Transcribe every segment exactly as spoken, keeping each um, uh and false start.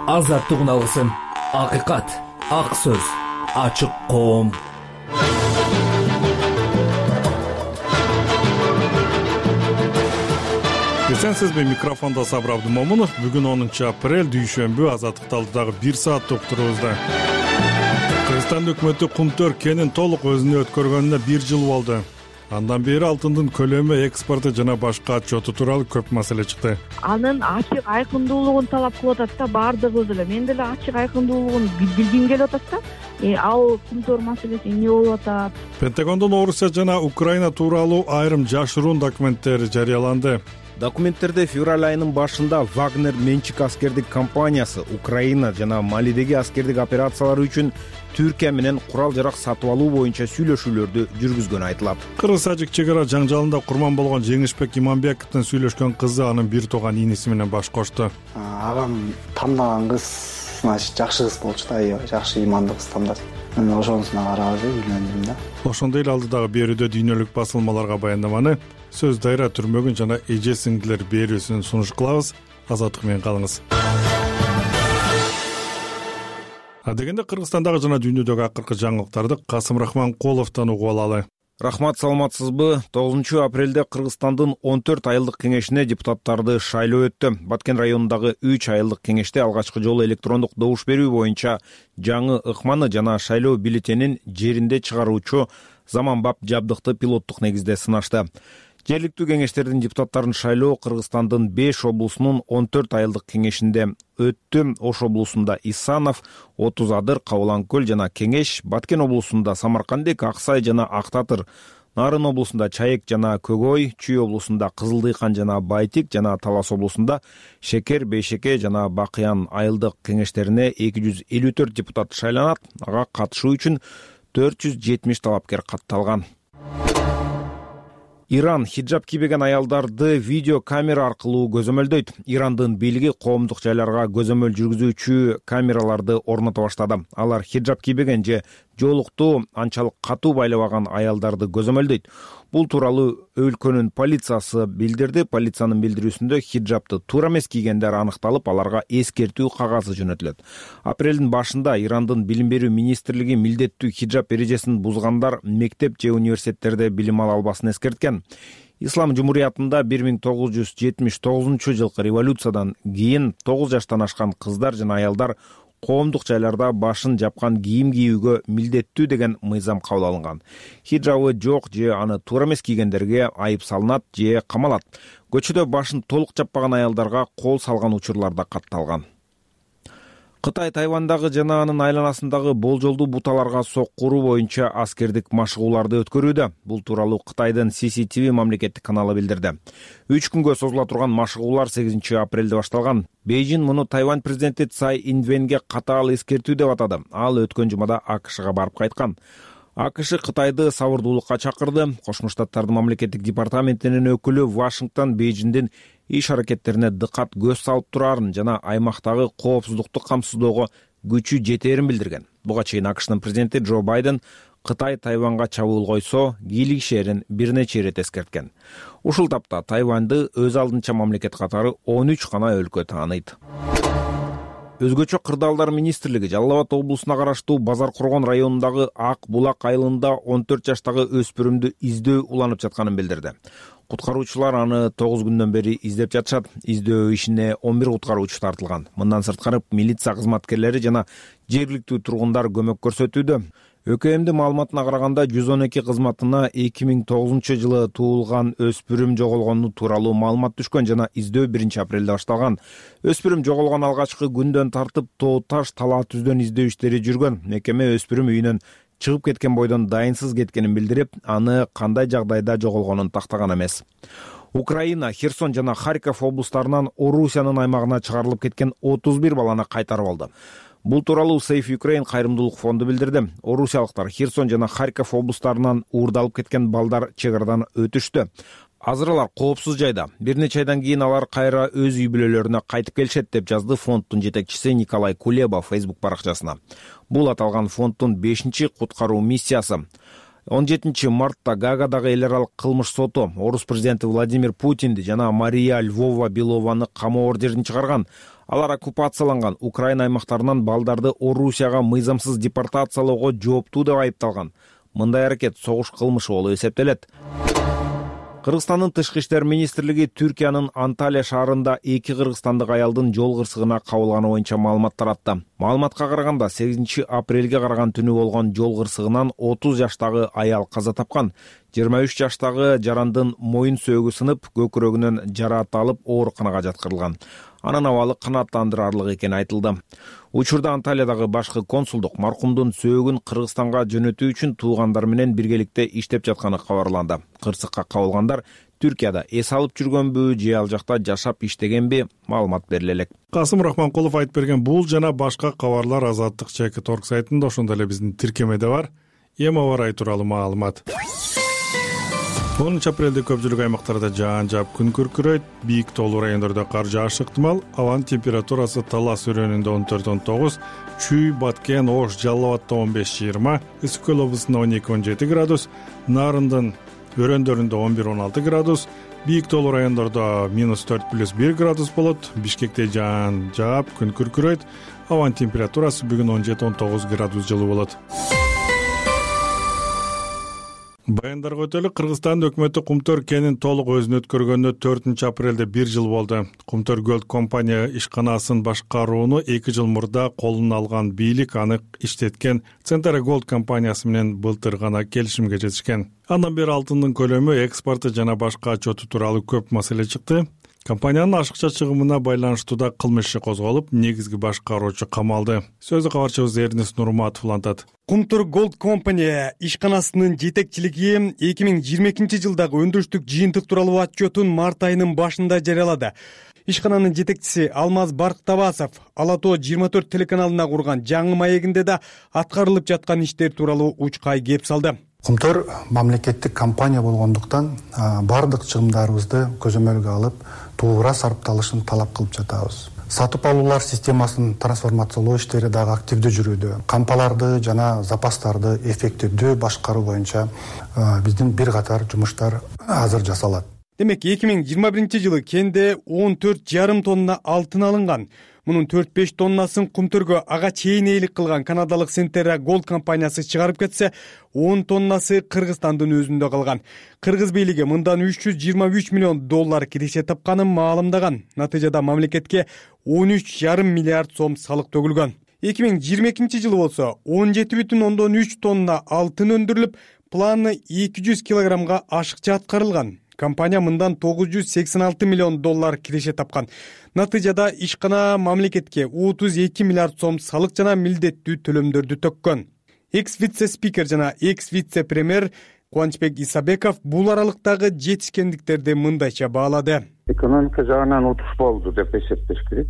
Азаттыгын алгысың. Акыйкат, ак сөз, ачык коом. Сизбе микрофонда Сабыр Абдымомунов. Бүгүн онунчу апрель дүйшөмбү азаттык алдыдагы бир саат токтурубузда. Кыргызстан өкмөтү Кумтөр кенин толук өзүнө өткөргөнүнө бир жыл болду. Андан бери алтындын көлөмү, экспорту жана башка отчету тууралуу көп маселе чыкты. Анын ачык айкындуулугун талап кылып атат да баардыгыбыз эле. Мен деле ачык айкындуулугун билгим келип атат да. Э, ал Кумтөр маселеси эмне болуп атат? Пентагондун Орусия жана Украина тууралуу айрым жашыруун документтери жарыяланды. Документтерде февраль айынын башында Вагнер менчик аскердик компаниясы Украина жана Малидеги аскердик операциялары үчүн Түркия менен курал-жарак сатып алуу боюнча сүйлөшүүлөрдү жүргүзгөнү айтылат. Кыргыз-тажик чек-ара жаңжалында курман болгон Жеңишбек Иманбековдун сүйлөшкөн кызы анын бир тууган иниси менен баш кошту. Агам тандаган кыз, значит, жакшы кыз болчу да, аябай жакшы имандуу кыз тандады. Мен ошонусуна карап үйлөндүм да. Ошондой эле алдыдагы берүүдө дүйнөлүк басылмаларга баяндаманы сөз дайра түрмөгүн жана эже сиңдилер берүүсүн сунуш кылабыз. Азаттык менен калыңыз. Адегенде Кыргызстандагы жана дүйнөдөгү акыркы жаңылыктарды Касым Рахманкуловдон угуп алалы. Рахмат, саламатсызбы? тогузунчу апрелде Кыргызстандын он төрт айылдык кеңешине депутаттарды шайлоо өттү. Баткен районундагы үч айылдык кеңеште алгачкы жолу электрондук добуш берүү боюнча жаңы ыкманы жана шайлоо бюллетенин жеринде чыгаруучу заманбап жабдыкты пилоттук негизде сынашты. Жергиликтүү кеңештердин депутаттарын шайлоо Кыргызстандын беш облусунун он төрт айылдык кеңешинде өттү. Ош облусунда Исанов, Отуз Адыр, Кабылан көл жана Кеңеш, Баткен облусунда Самаркандек, Аксай жана Актатыр, Нарын облусунда Чаек жана Көгөй, Чүй облусунда Кызылдыйкан жана Байтик жана Талас облусунда Шекер, Бейшеке жана Бакыян айылдык кеңештерине эки жүз элүү төрт депутат шайланат. Ага катышуу үчүн төрт жүз жетимиш талапкер катталган. Иран хиджаб кийбеген аялдарды видео камера аркылуу көзөмөлдөйт. Ирандын бийлиги коомдук жайларга көзөмөл жүргүзүүчү камераларды орното баштады. Алар хиджаб кийбеген же жоолукту анчалык катуу байлабаган аялдарды көзөмөлдөйт. Бул тууралуу өлкөнүн полициясы билдирди. Полициянын билдирүүсүндө хиджабты туура эмес кийгендер аныкталып, аларга эскертүү кагазы жөнөтүлөт. Апрелдин башында Ирандын билим берүү министрлиги милдеттүү хиджаб эрежесин бузгандар мектеп же университеттерде билим ала албасын эскерткен. Ислам жумуриятында бир миң тогуз жүз жетимиш тогузунчу жылкы революциядан кийин тогуз жаштан ашкан кыздар жана аялдар коомдук жайларда башын жапкан кийим кийүүгө милдеттүү деген мыйзам кабыл алынган. Хиджабы жок же аны туура эмес кийгендерге айып салынат же камалат. Көчөдө башын толук жаппаган аялдарга кол салган учурлар да катталган. Кытай Тайвандагы жана анын айланасындагы болжолдуу буталарга соккуруу боюнча аскердик машыгууларды өткөрүүдө. Бул тууралуу Кытайдын си си ти ви мамлекеттик каналы билдирди. үч күнгө созула турган машыгуулар сегизинчи апрелде башталган. Бейжин муну Тайвань президенти Цай Инвенге катаал эскертүү деп атады. Ал өткөн жумада АКШга барып кайткан. АКШ Кытайды сабырдуулукка чакырды. Кошмо Штаттардын мамлекеттик департаментинин өкүлү Вашингтон Бейжиндин иш аракеттерине дыкат көз салып турарын жана аймактагы коопсуздукту камсыздоого күчү жетерин билдирген. Буга чейин АКШнын президенти Джо Байден Кытай Тайванга чабуул койсо кийлигишерин бир нече ирет эскерткен. Ушул тапта Тайваньды өз алдынча мамлекет катары он үч гана өлкө тааныйт. Өзгөчө кырдаалдар министрлиги Жалал Абад облусуна караштуу Базар Коргон районундагы Ак Булак айылында он төрт жаштагы өспүрүмдү издөө уланып жатканын билдирди. Куткаруучулар аны тогуз күндөн бери издеп жатышат. Издөө ишине он бир куткаруучу тартылган. Мындан сырткары милиция кызматкерлери жана жергиликтүү тургундар көмөк көрсөтүүдө. ӨКМдин маалыматына караганда жүз он эки кызматына эки миң тогузунчу жылы туулган өспүрүм жоголгону тууралуу маалымат түшкөн жана издөө биринчи апрелде башталган. Өспүрүм жоголгон алгачкы күндөн тартып Тоо Таш, Талаа Түздөн издөө иштери жүргөн. Мекеме өспүрүм үйүнөн чыгып кеткен бойдон дайынсыз кеткенин билдирип, аны кандай жагдайда жоголгонун тактаган эмес. Украина, Херсон жана Харьков облустарынан Орусиянын аймагына чыгарылып кеткен отуз бир баланы кайтарып алды. Бул тууралуу Save Ukraine кайрымдуулук фонду билдирди. Орусиялыктар Херсон жана Харьков облустарынан уурдалып кеткен балдар чек арадан өтүштү. Азыр алар коопсуз жайда. Бир нече айдан кийин алар кайра өз үй бүлөлөрүнө кайтып келишет деп жазды фонддун жетекчиси Николай Кулеба Facebook баракчасына. Бул аталган фонддун бешинчи куткаруу миссиясы. он жетинчи мартта Гаагадагы эл аралык кылмыш соту Орус президенти Владимир Путинди жана Мария Львова Белованы камоо ордерин чыгарган. Алар оккупацияланган Украина аймактарынан балдарды Орусияга мыйзамсыз депортациялоого жооптуу деп айыпталган. Мындай аракет согуш кылмышы болуп эсептелет. Кыргызстандын тышкы иштер министрлиги Түркиянын Анталия шаарында эки кыргызстандык аялдын жол кырсыгына кабылганы боюнча маалымат таратты. Маалыматка караганда сегизинчи апрелге караган түнү болгон жол кырсыгынан отуз жаштагы аял каза тапкан. жыйырма үч жаштагы жарандын моюн сөөгү сынып, көкүрөгүнөн жараат алып ооруканага жаткырылган. Анын абалы канааттандырарлык экени айтылды. Учурда Анталиядагы башкы консулдук маркумдун сөөгүн Кыргызстанга жөнөтүү үчүн туугандар менен биргеликте иштеп жатканы кабарланды. Кырсыкка кабылгандар Түркияда эс алып жүргөнбү же ал жакта жашап иштегенби маалымат бериле элек. Касым Рахманкулов айтып берген бул жана башка кабарлар Азаттык чекит орг сайтында, ошондой эле биздин тиркемеде бар. Эми аба ырайы тууралуу маалымат. онунчу апрелде көпчүлүк аймактарда жаан жаап, күн күркүрөйт, бийик тоолуу райондордо кар жаашы ыктымал. Абанын температурасы Талас өрөөнүндө он төрт он тогуз, Чүй, Баткен, Ош, Жалал Абадта он беш жыйырма, Ысык көл облусунда он эки он жети градус, Нарындын өрөөндөрүндө он бир он алты градус, бийик тоолуу райондордо минус төрт плюс бир градус болот. Бишкекте жаан жаап, күн күркүрөйт. Абанын температурасы бүгүн он жети он тогуз градус жылуу болот. Баяндарга өтөлү, Кыргызстан өкмөтү Кумтөр кенин толук өзүнө өткөргөнүнө төртүнчү апрелде бир жыл болду. Кумтөр Gold компания ишканасын башкарууну эки жыл мурда колуна алган бийлик аны иштеткен Centera Gold компаниясы менен былтыр гана келишимге жетишкен. Андан бери алтындын көлөмү, экспорту жана башка отчету тууралуу көп маселе чыкты. Компаниянын ашыкча чыгымына байланыштуу да кылмыш иши козголуп, негизги башкаруучу камалды. Сөздү кабарчыбыз Эрнис Нурматов улантат. Кумтөр Gold компания ишканасынын жетекчилиги эки миң жыйырма экинчи жылдагы өндүрүштүк жыйынтык тууралуу отчетун март айынын башында жарыялады. Ишкананын жетекчиси Алмаз Барктабасов Ала Тоо жыйырма төрт телеканалына курган жаңы маегинде да аткарылып жаткан иштер тууралуу учкай кеп салды. Кумтөр мамлекеттик компания болгондуктан бардык чыгымдарыбызды көзөмөлгө алып, туура сарапталышын талап кылып жатабыз. Сатып алуулар системасын трансформациялоо иштери дагы активдүү жүрүүдө. Кампаларды жана запастарды эффективдүү башкаруу боюнча биздин бир катар жумуштар азыр жасалат. Демек, эки миң жыйырма биринчи жылы кенде он төрт жарым тонна алтын алынган. Мунун төрт беш тоннасын Кумтөргө ага чейин ээлик кылган канадалык Centera Gold компаниясы чыгарып кетсе, он тоннасы Кыргызстандын өзүндө калган. Кыргыз бийлиги мындан үч жүз жыйырма үч миллион доллар киреше тапканын маалымдаган. Натыйжада мамлекетке он үч жарым миллиард сом салык төгүлгөн. эки миң жыйырма экинчи жылы болсо он жети бүтүн ондон үч тонна алтын өндүрүлүп, планы эки жүз килограммга ашыкча аткарылган. Компания мындан тогуз жүз сексен алты миллион доллар киреше тапкан. Натыйжада ишкана мамлекетке отуз эки миллиард сом салык жана милдеттүү төлөмдөрдү төккөн. Экс-вице-спикер жана экс-вице-премьер Кубанычбек Исабеков бул аралыктагы жетишкендиктерди мындайча баалады. Экономика жагынан утуш болду деп эсептеш керек.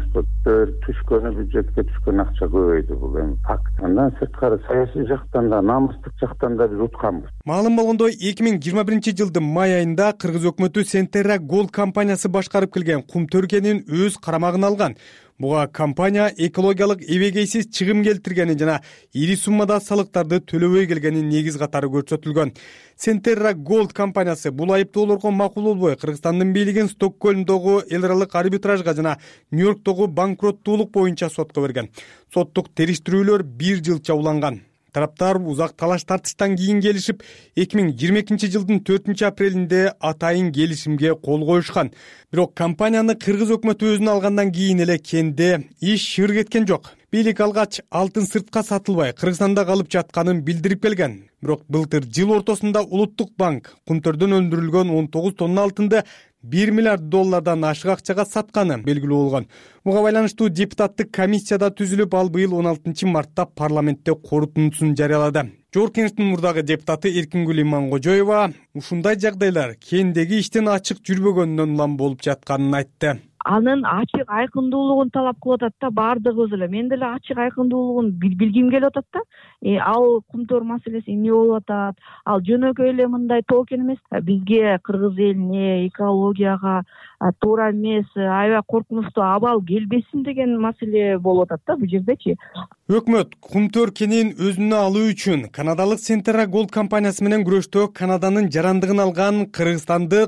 Түшкөнү бюджетке түшкөн акча көбөйдү, бул эми факт. Андан сырткары саясий жактан да, намыстык жактан да биз утканбыз. Маалым болгондой, эки миң жыйырма биринчи жылдын май айында Кыргыз өкмөтү Centera Gold компаниясы башкарып келген Кумтөр кенин өз карамагына алган. Буга компания экологиялык эбегейсиз чыгым келтиргени жана ири суммада салыктарды төлөбөй келгенин негиз катары көрсөтүлгөн. Centera Gold компаниясы бул айыптоолорго макул болбой, Кыргызстандын бийлигин Стокгольмдогу эл аралык арбитражга жана Нью-Йорктогу банкроттуулук боюнча сотко берген. Соттук териштирүүлөр бир жылча уланган. Тараптар узак талаш тартыштан кийин келишип, эки миң жыйырма экинчи жылдын төртүнчү апрелинде атайын келишимге кол коюшкан. Бирок компанияны Кыргыз өкмөтү өзүнө алгандан кийин эле кенде иш шыр кеткен жок. Бийлик алгач алтын сыртка сатылбай Кыргызстанда калып жатканын билдирип келген. Бирок былтыр жыл ортосунда Улуттук банк Кумтөрдөн өндүрүлгөн он тогуз тонна алтынды бир миллиард доллардан ашык акчага сатканы белгилүү болгон. Буга байланыштуу депутаттык комиссияда түзүлүп, ал быйыл он алтынчы мартта парламентте корутундусун жарыялады. Жогорку Кеңештин мурдагы депутаты Эркингүл Имангожоева ушундай жагдайлар кендеги иштин ачык жүрбөгөнүнөн улам болуп жатканын айтты. Анын ачык айкындуулугун талап кылып атат да, баардыгыбыз эле. Мен деле ачык айкындуулугун билгим келип атат да. Э, ал Кумтөр маселеси эмне болуп атат? Ал жөнөкөй эле мындай токен эмес. Бизге, кыргыз элине, экологияга туура эмес, аябай коркунучтуу абал келбесин деген маселе болуп атат да бул жердечи. Өкмөт Кумтөр кенин өзүнө алуу үчүн канадалык Centera Gold компаниясы менен күрөштө Канаданын жарандыгын алган кыргызстандык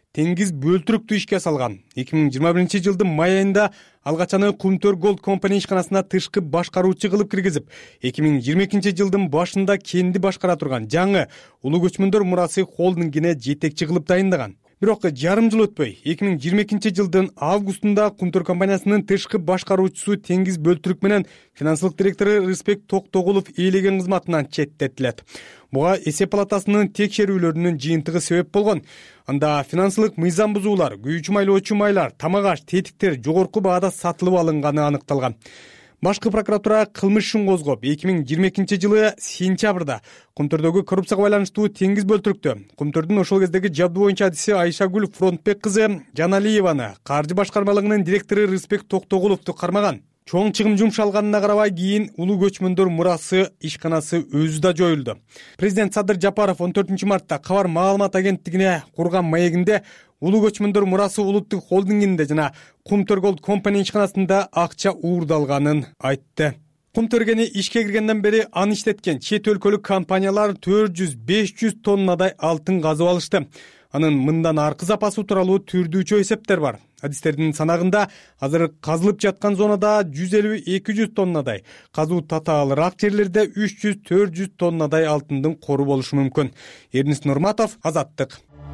Теңиз бөлтүрүктү ишке салган. эки миң жыйырма биринчи жылдын май айында алгачаны Кумтөр Gold Company ишканасына тышкы башкаруучу кылып киргизип, эки миң жыйырма экинчи жылдын башында кенди башкара турган жаңы Улуу көчмөндөр мурасы холдингине жетекчи кылып дайындаган. Бирок жарым жыл өтпөй, эки миң жыйырма экинчи жылдын августунда Кумтөр компаниясынын тышкы башкаруучусу Теңиз бөлтүрүк менен финансылык директору Рыспек Токтогулов ээлеген кызматынан четтетилет. Буга эсеп палатасынын текшерүүлөрүнүн жыйынтыгы себеп болгон. Анда финансылык мыйзам бузуулар, күйүүчү майлоочу майлар, тамак аш, тетиктер жогорку баада сатылып алынганы аныкталган. Башкы прокуратура кылмыш ишин козгоп, эки миң жыйырма экинчи жылы сентябрда Кумтөрдөгү коррупцияга байланыштуу Теңиз бөлтүрүктү, Кумтөрдүн ошол кездеги жабдуу боюнча адиси Айшагүл Фронтбек кызы Жаналиеваны, каржы башкармалыгынын директору Рыспек Токтогуловду кармаган. Чоң чыгым жумшалганына карабай кийин Улуу көчмөндөр мурасы ишканасы өзү да жоюлду. Президент Садыр Жапаров он төртүнчү мартта Кабар маалымат агенттигине курган маегинде Улуу көчмөндөр мурасы улуттук холдингинде жана Кумтөр Gold Company ишканасында акча уурдалганын айтты. Кумтөргени ишке киргенден бери аны иштеткен чет өлкөлүк компаниялар төрт жүз беш жүз тоннадай алтын казып алышты. Анын мындан аркы запасы тууралуу түрдүүчү эсептер бар. Адистердин санагында азыр казылып жаткан зонада жүз элүү эки жүз тоннадай, казуу татаалыраак жерлерде үч жүз төрт жүз тоннадай алтындын кору болушу мүмкүн. Эрнис Нурматов, Азаттык.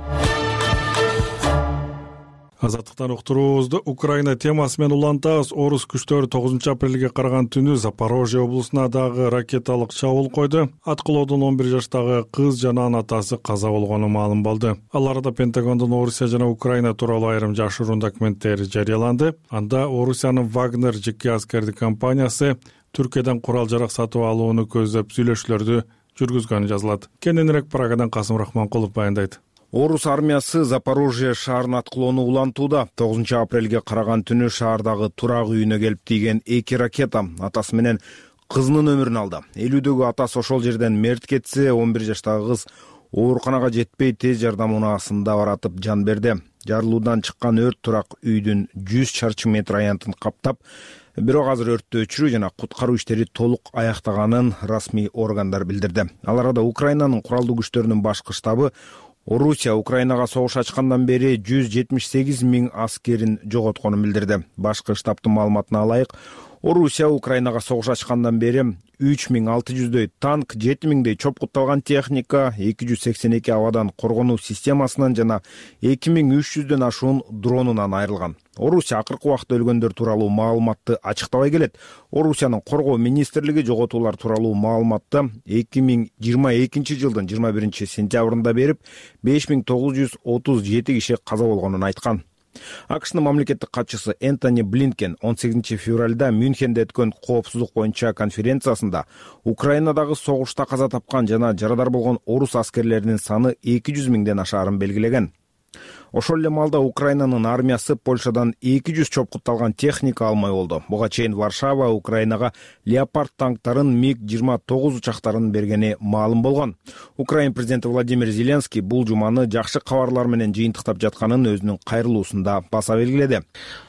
Азаттыктан уктуруубузду Украина темасы менен улантабыз. Орус күчтөрү тогузунчу апрелге караган түнү Запорожье облусуна дагы ракеталык чабуул койду. Аткылоодон он бир жаштагы кыз жана анын атасы каза болгону маалым болду. Ал арада Пентагондун Орусия жана Украина тууралуу айрым жашыруун документтери жарыяланды. Анда Орусиянын Вагнер жеке аскердик компаниясы Түркиядан курал жарак сатып алууну көздөп сүйлөшүүлөрдү жүргүзгөнү жазылат. Кененирээк Прагадан Касым Рахманкулов баяндайт. Орус армиясы Запорожье шаарын аткылоону улантууда. тогузунчу апрелге караган түнү шаардагы турак үйүнө келип тийген эки ракета атасы менен кызынын өмүрүн алды. элүүдөгү атасы ошол жерден мерт кетсе, он бир жаштагы кыз ооруканага жетпей тез жардам унаасында баратып жан берди. Жарылуудан чыккан өрт турак үйдүн жүз чарчы метр аянтын каптап, бирок азыр өрттү өчүрүү жана куткаруу иштери толук аяктаганын расмий органдар билдирди. Ал арада Украинанын куралдуу күчтөрүнүн башкы штабы Орусия Украинага согуш ачкандан бери жүз жетимиш сегиз миң аскерин жоготконун билдирди. Башкы штабтын маалыматына ылайык, Орусия Украинага согуш ачкандан бери үч миң алты жүздөй танк, жети миңдей чопкутталган техника, эки жүз сексен эки абадан коргонуу системасынан жана эки миң үч жүздөн ашуун дронунан айрылган. Орусия акыркы убакта өлгөндөр тууралуу маалыматты ачыктабай келет. Орусиянын коргоо министрлиги жоготуулар тууралуу маалыматты эки миң жыйырма экинчи жылдын жыйырма биринчи сентябрында берип, беш миң тогуз жүз отуз жети киши каза болгонун айткан. АКШнын мамлекеттик катчысы Энтони Блинкен он сегизинчи февралда Мюнхенде өткөн коопсуздук боюнча конференциясында Украинадагы согушта каза тапкан жана жарадар болгон орус аскерлеринин саны эки жүз миңден ашаарын белгилеген. Ошол эле маалда Украинанын армиясы Польшадан эки жүз чопкутталган техника алмай болду. Буга чейин Варшава Украинага Леопард танктарын миг жыйырма тогуз учактарын бергени маалым болгон. Украин президенти Владимир Зеленский бул жуманы жакшы кабарлар менен жыйынтыктап жатканын өзүнүн кайрылуусунда баса белгиледи.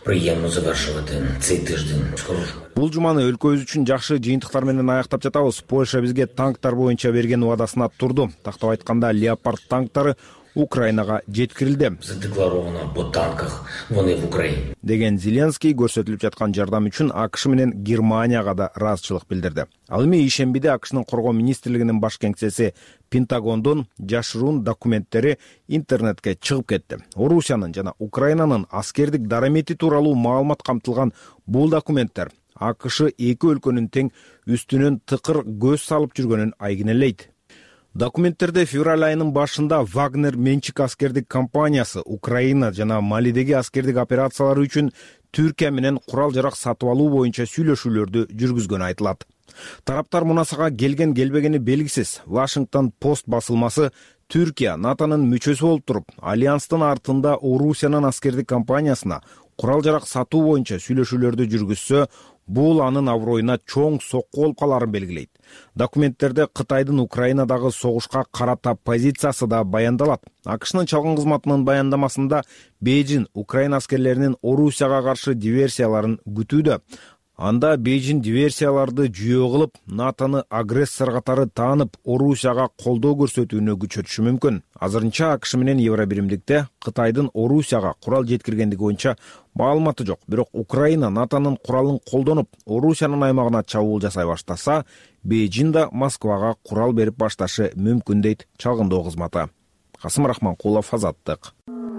Бул жуманы өлкөбүз үчүн жакшы жыйынтыктар менен аяктап жатабыз. Польша бизге танктар боюнча берген убадасына турду. Тактап айтканда, Леопард танктары Украинага жеткирилди. Задекларовано по танках вони в Украине. Деген Зеленский көрсөтүлүп жаткан жардам үчүн АКШ менен Германияга да ыраазычылык билдирди. Ал эми ишембиде АКШнын коргоо министрлигинин баш кеңсеси Пентагондун жашыруун документтери интернетке чыгып кетти. Орусиянын жана Украинанын аскердик дарамети тууралуу маалымат камтылган бул документтер АКШ эки өлкөнүн тең үстүнөн тыкыр көз салып жүргөнүн айгинелейт. Документтерде февраль айынын башында Вагнер менчик аскердик компаниясы Украина жана Малидеги аскердик операциялары үчүн Түркия менен курал жарак сатып алуу боюнча сүйлөшүүлөрдү жүргүзгөнү айтылат. Тараптар мунасага келген келбегени белгисиз. Вашингтон Пост басылмасы Түркия НАТОнун мүчөсү болуп туруп, альянстын артында Орусиянын аскердик компаниясына курал жарак сатуу боюнча сүйлөшүүлөрдү жүргүзсө, бул анын аброюна чоң сокку болуп каларын белгилейт. Документтерде Кытайдын Украинадагы согушка карата позициясы да баяндалат. АКШнын чалгын кызматынын баяндамасында Бейжин Украина аскерлеринин Орусияга каршы диверсияларын күтүүдө. Анда Бейжин диверсияларды жүйө кылып, НАТОны агрессор катары таанып, Орусияга колдоо көрсөтүүнү күчөтүшү мүмкүн. Азырынча АКШ менен Евробиримдикте Кытайдын Орусияга курал жеткиргендиги боюнча маалыматы жок. Бирок Украина НАТОнун куралын колдонуп, Орусиянын аймагына чабуул жасай баштаса, Бейжин да Москвага курал берип башташы мүмкүн дейт чалгындоо кызматы. Касым Рахманкулов, Азаттык.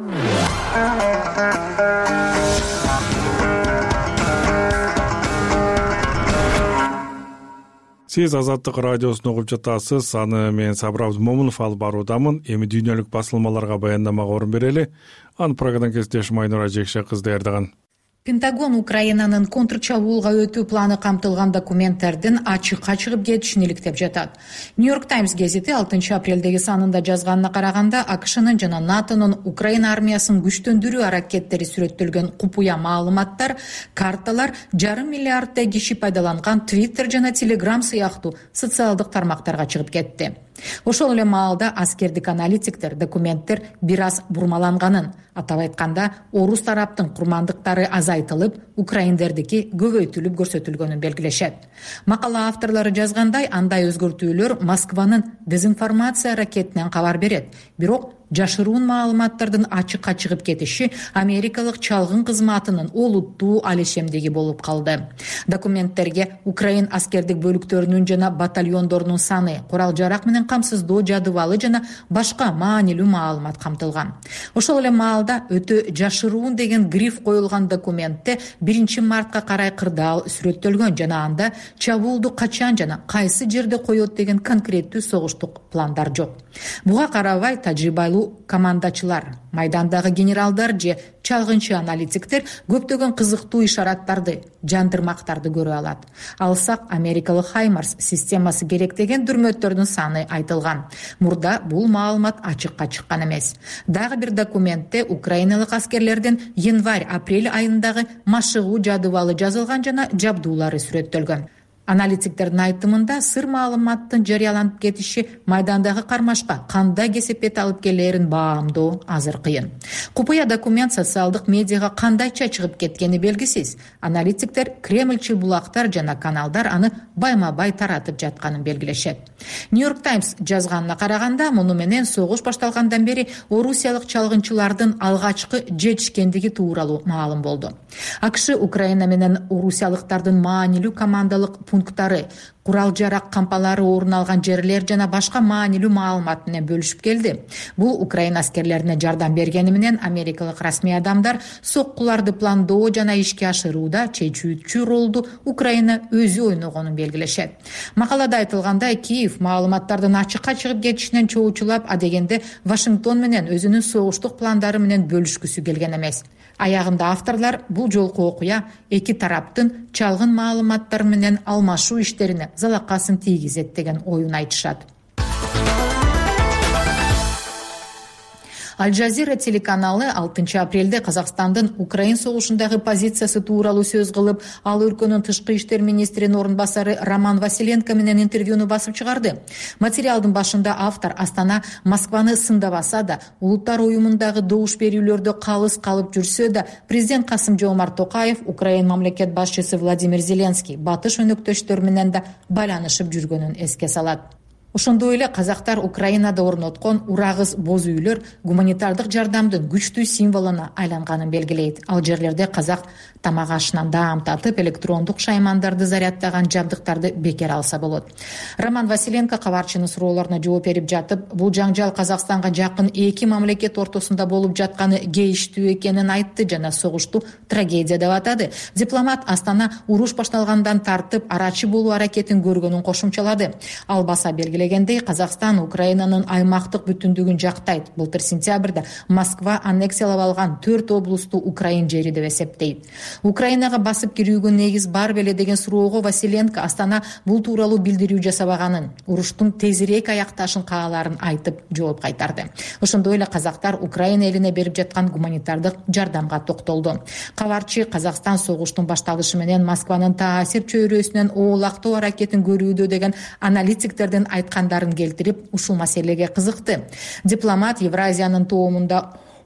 Сиз Азаттык радиосун угуп жатасыз. Аны мен Сабыр Абдымомунов алып баруудамын. Эми дүйнөлүк басылмаларга баяндамага орун берели. Аны программадан кесиптешим Айнура Жекше кыз даярдаган. Пентагон Украинанын контрчабуулга өтүү планы камтылган документтердин ачыкка чыгып кетишин иликтеп жатат. Нью-Йорк Таймс гезити алтынчы апрелдеги санында жазганына караганда, АКШнын жана НАТОнун Украина армиясын күчтөндүрүү аракеттери сүрөттөлгөн купуя маалыматтар, карталар жарым миллиарддай киши пайдаланган Twitter жана Telegram сыяктуу социалдык тармактарга чыгып кетти. Ошол эле маалда аскердик аналитиктер документтер бир аз бурмаланганын, атап айтканда, орус тараптын курмандыктары азайтылып, украиндердики көбөйтүлүп көрсөтүлгөнүн белгилешет. Макала авторлору жазгандай, андай өзгөртүүлөр Москванын дезинформация аракетинен кабар берет. Бирок жашыруун маалыматтардын ачыкка чыгып кетиши америкалык чалгын кызматынын олуттуу алешемдиги болуп калды. Документтерге Украин аскердик бөлүктөрүнүн жана батальондорунун саны, курал жарак менен камсыздоо жадыбалы жана башка маанилүү маалымат камтылган. Ошол эле маалда өтө жашыруун деген гриф коюлган документте биринчи мартка карай кырдаал сүрөттөлгөн жана анда чабуулду качан жана кайсы жерде коет деген конкреттүү согуштук пландар жок. Буга карабай тажрыйбалуу командачылар, майдандагы генералдар же чалгынчы аналитиктер көптөгөн кызыктуу ишараттарды, жандырмактарды көрө алат. Алсак, америкалык Хаймарс системасы керек деген дүрмөттөрдүн саны айтылган. Мурда бул маалымат ачыкка чыккан эмес. Дагы бир документте украиналык аскерлердин январь-апрель айындагы машыгуу жадыбалы жазылган жана жабдуулары сүрөттөлгөн. Аналитиктердин айтымында сыр маалыматтын жарыяланып кетиши майдандагы кармашка кандай кесепет алып келерин баамдоо азыр кыйын. Купуя документ социалдык медиага кандайча чыгып кеткени белгисиз. Аналитиктер Кремльчил булактар жана каналдар аны байма-бай таратып жатканын белгилешет. Нью-Йорк Таймс жазганына караганда, муну менен согуш башталгандан бери орусиялык чалгынчылардын алгачкы жетишкендиги тууралуу маалым болду. АКШ Украина менен орусиялыктардын маанилүү командалык пункттары, курал жарак кампалары орун алган жерлер жана башка маанилүү маалымат менен бөлүшүп келди. Бул Украина аскерлерине жардам бергени менен америкалык расмий адамдар соккуларды пландоо жана ишке ашырууда чечүүчү ролду Украина өзү ойногонун белгилешет. Макалада айтылгандай, Киев маалыматтардын ачыкка чыгып кетишинен чоочулап, адегенде Вашингтон менен өзүнүн согуштук пландары менен бөлүшкүсү келген эмес. Аягында авторлор бул жолку окуя эки тараптын чалгын маалыматтар менен алмашуу иштерине залакасын тийгизет деген оюн айтышат. Аль-Жазира телеканалы алтынчы апрелде Казакстандын Украин согушундагы позициясы тууралуу сөз кылып, ал өлкөнүн тышкы иштер министринин орун басары Роман Василенко менен интервьюну басып чыгарды. Материалдын башында автор Астана Москваны сындабаса да, улуттар уюмундагы добуш берүүлөрдө калыс калып жүрсө да, президент Касым-Жомарт Токаев, Украин мамлекет башчысы Владимир Зеленский батыш өнөктөштөр менен да байланышып жүргөнүн эске салат. Ошондой эле казактар Украинада орноткон урагыз боз үйлөр гуманитардык жардамдын күчтүү символуна айланганын белгилейт. Ал жерлерде казак тамак ашынан даам татып, электрондук шаймандарды зарядтаган жабдыктарды бекер алса болот. Роман Василенко кабарчынын суроолоруна жооп берип жатып, бул жаңжал Казакстанга жакын эки мамлекет ортосунда болуп жатканы кейиштүү экенин айтты жана согушту трагедия деп атады. Дипломат Астана уруш башталгандан тартып арачы болуу аракетин көргөнүн кошумчалады. Ал баса белгилегендей, Казакстан Украинанын аймактык бүтүндүгүн жактайт. Былтыр сентябрда Москва аннексиялап алган төрт облусту Украин жери деп эсептейт. Украинага басып кирүүгө негиз бар беле деген суроого Василенко Астана бул тууралуу билдирүү жасабаганын, уруштун тезирээк аякташын кааларын айтып жооп кайтарды. Ошондой эле казактар Украина элине берип жаткан гуманитардык жардамга токтолду. Кабарчы Казакстан согуштун башталышы менен Москванын таасир чөйрөсүнөн оолактоо аракетин көрүүдө деген аналитиктердин айткандарын келтирип, ушул маселеге кызыкты. Дипломат Евразиянын тоомунда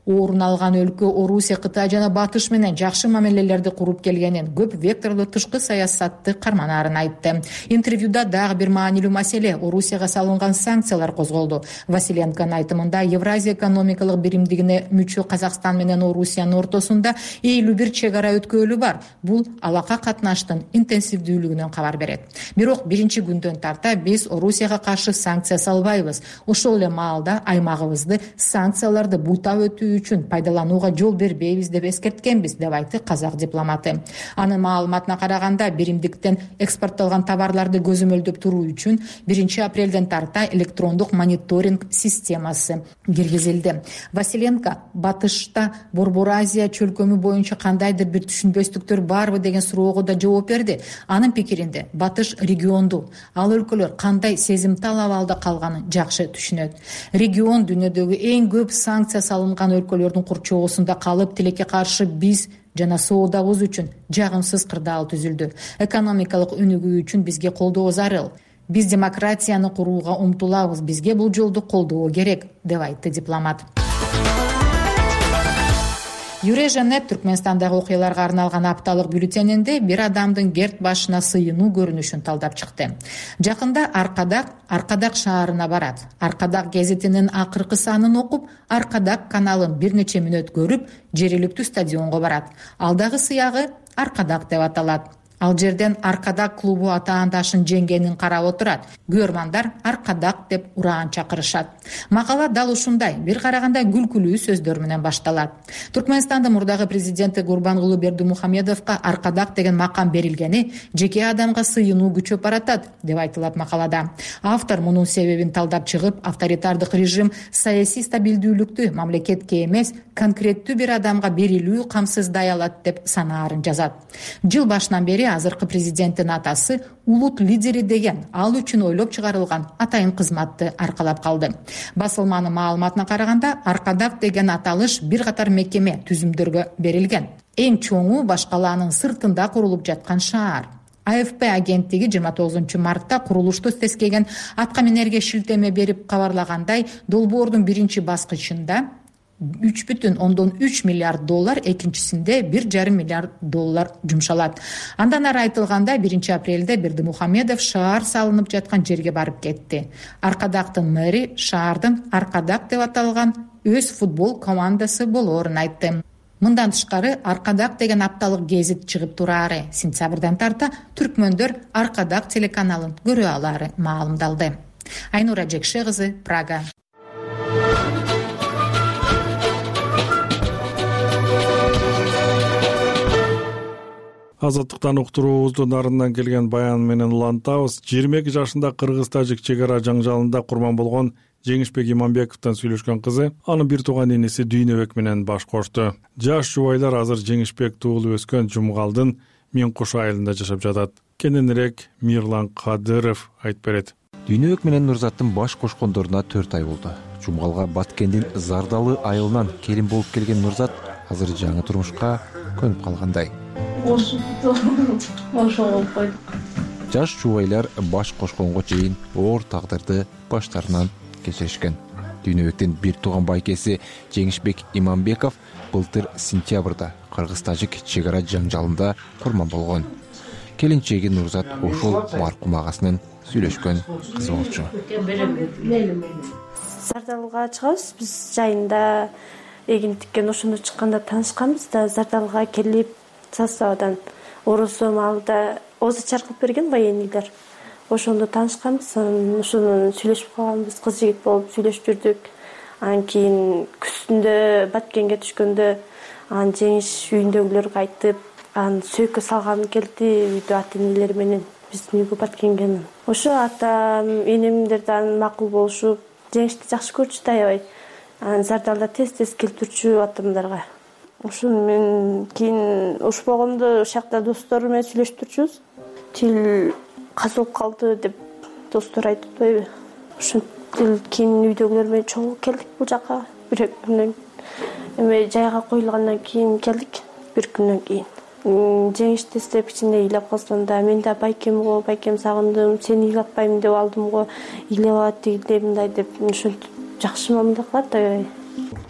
орун алган өлкө Орусия Кытай жана Батыш менен жакшы мамилелерди куруп келгенин, көп векторлуу тышкы саясатты карманаарын айтты. Интервьюда дагы бир маанилүү маселе Орусияга салынган санкциялар козголду. Василенконун айтымында Евразия экономикалык биримдигине мүчө Казакстан менен Орусиянын ортосунда элүү бир чек ара өткөлү бар. Бул алака катнаштын интенсивдүүлүгүнөн кабар берет. Бирок биринчи күндөн тарта биз Орусияга каршы санкция салбайбыз. Ошол эле маалда аймагыбызды санкцияларды бутап өтүү үчүн пайдаланууга жол бербейбиз деп эскерткенбиз, деп айтты казак дипломаты. Анын маалыматына караганда, биримдиктен экспортталган товарларды көзөмөлдөп туруу үчүн биринчи апрелден тарта электрондук мониторинг системасы киргизилди. Василенко Батышта Борбор Азия чөлкөмү боюнча кандайдыр бир түшүнбөстүктөр барбы деген суроого да жооп берди. Анын пикиринде Батыш регионду, ал өлкөлөр кандай сезимтал абалда калганын жакшы түшүнөт. Регион дүйнөдөгү эң көп санкция салынган өлкөлөрдүн курчоосунда калып, тилекке каршы биз жана соодабыз үчүн жагымсыз кырдаал түзүлдү. Экономикалык өнүгүү үчүн бизге колдоо зарыл. Биз демократияны курууга умтулабыз, бизге бул жолду колдоо керек, деп айтты дипломат. Юрежанет Түркмөнстандагы окуяларга арналган апталык бюллетенинде бир адамдын герт башына сыйынуу көрүнүшүн талдап чыкты. Жакында Аркадак Аркадак шаарына барат. Аркадак гезитинин акыркы санын окуп, Аркадак каналын бир нече мүнөт көрүп, жергиликтүү стадионго барат. Алдагы сыягы Аркадак деп аталат. Ал жерден Аркадак клубу атаандашын жеңгенин карап отурат. Көрмандар Аркадак деп ураан чакырышат. Макала дал ушундай бир караганда күлкүлүү сөздөр менен башталат. Түркмөнстандын мурдагы президенти Гурбангулы Бердимухамедовго Аркадак деген макам берилгени жеке адамга сыйынуу күчөп баратат, деп айтылат макалада. Автор мунун себебин талдап чыгып, авторитардык режим саясий стабилдүүлүктү мамлекетке эмес, конкреттүү бир адамга берилүү камсыздай алат деп санаарын жазат. Жыл башынан бери азыркы президенттин атасы улут лидери деген ал үчүн ойлоп чыгарылган атайын кызматты аркалап калды. Басылманын маалыматына караганда, Аркадак деген аталыш бир катар мекеме, түзүмдөргө берилген. Эң чоңу башкалаанын сыртында курулуп жаткан шаар. А Ф П агенттиги жыйырма тогузунчу мартта курулушту тескеген атка минерге шилтеме берип кабарлагандай, долбоордун биринчи баскычында үч бүтүн ондон үч миллиард доллар, экинчисинде бир жарым миллиард доллар жумшалат. Андан ары айтылганда, биринчи апрелде Бердимухамедов шаар салынып жаткан жерге барып кетти. Аркадактын мэри шаардын Аркадак деп аталган өз футбол командасы болоорун айтты. Мындан тышкары Аркадак деген апталык гезит чыгып турары. Сентябрдан тарта түркмөндөр Аркадак телеканалын көрө алары маалымдалды. Айнура Жекше кызы, Прага. Азаттыктан уктуруубуздун арынан келген баян менен улантабыз. жыйырма эки жашында кыргыз-тажик чек ара жаңжалында курман болгон Жеңишбек Иманбековдон сүйлөшкөн кызы анын бир тууган иниси Дүйнөбек менен баш кошту. Жаш жубайлар азыр Жеңишбек туулуп өскөн Жумгалдын Мен Куш айылында жашап жатат. Кененирээк Мирлан Кадыров айтып берет. Дүйнөбек менен Нурзаттын баш кошкондоруна төрт ай болду. Жумгалга Баткендин Зардалы айылынан келин болуп келген Нурзат азыр жаңы турмушка көнүп калгандай. Жаш жубайлар баш кошконго чейин оор тагдырды баштарынан кечиришкен. Дүйнөбектин бир тууган байкеси Жеңишбек Иманбеков былтыр сентябрда кыргыз-тажик чек ара жаңжалында курман болгон. Келинчеги Нурзат ошол маркум агасынын сүйлөшкөн кызы болчу. Зардалга чыгабыз, биз жайында эгинтиккен ошондо чыкканда таанышканбыз да, Зардалга келип составдан орусу маалда озы чаркып берген военныйлар. Ошондо таанышканбыз, ошону сүйлөшүп калганбыз, кыз жигит болуп сүйлөшүп жүрдүк. Анан кийин күздүндө Баткенге түшкөндө анан Жеңиш үйүндөгүлөргө айтып, анан сөйкө салган келди үйдө ата-энелери менен биздин үйгө Баткенге. Ошо атам, энемдер да макул болушуп, Жеңишти жакшы көрчү да аябай. Анан Зардалда тез-тез келтирчү атамдарга. Ошону мен кийин уш болгондо шакта достору менен сүйлөшүп турчубуз. Тил казылып калды деп достор айтып атпайбы? Ошентип кийин үйдөгүлөр менен чогуу келдик бул жака. Бир күндөн эме жайга коюлгандан кийин келдик. Бир күндөн кийин Жеңишти издеп ичинде ыйлап калсам да, мен да байкем го, байкем сагындым, сени ыйлатпайм деп алдым го, ыйлап тигиле мындай деп ошентип жакшы мамиле кылат да.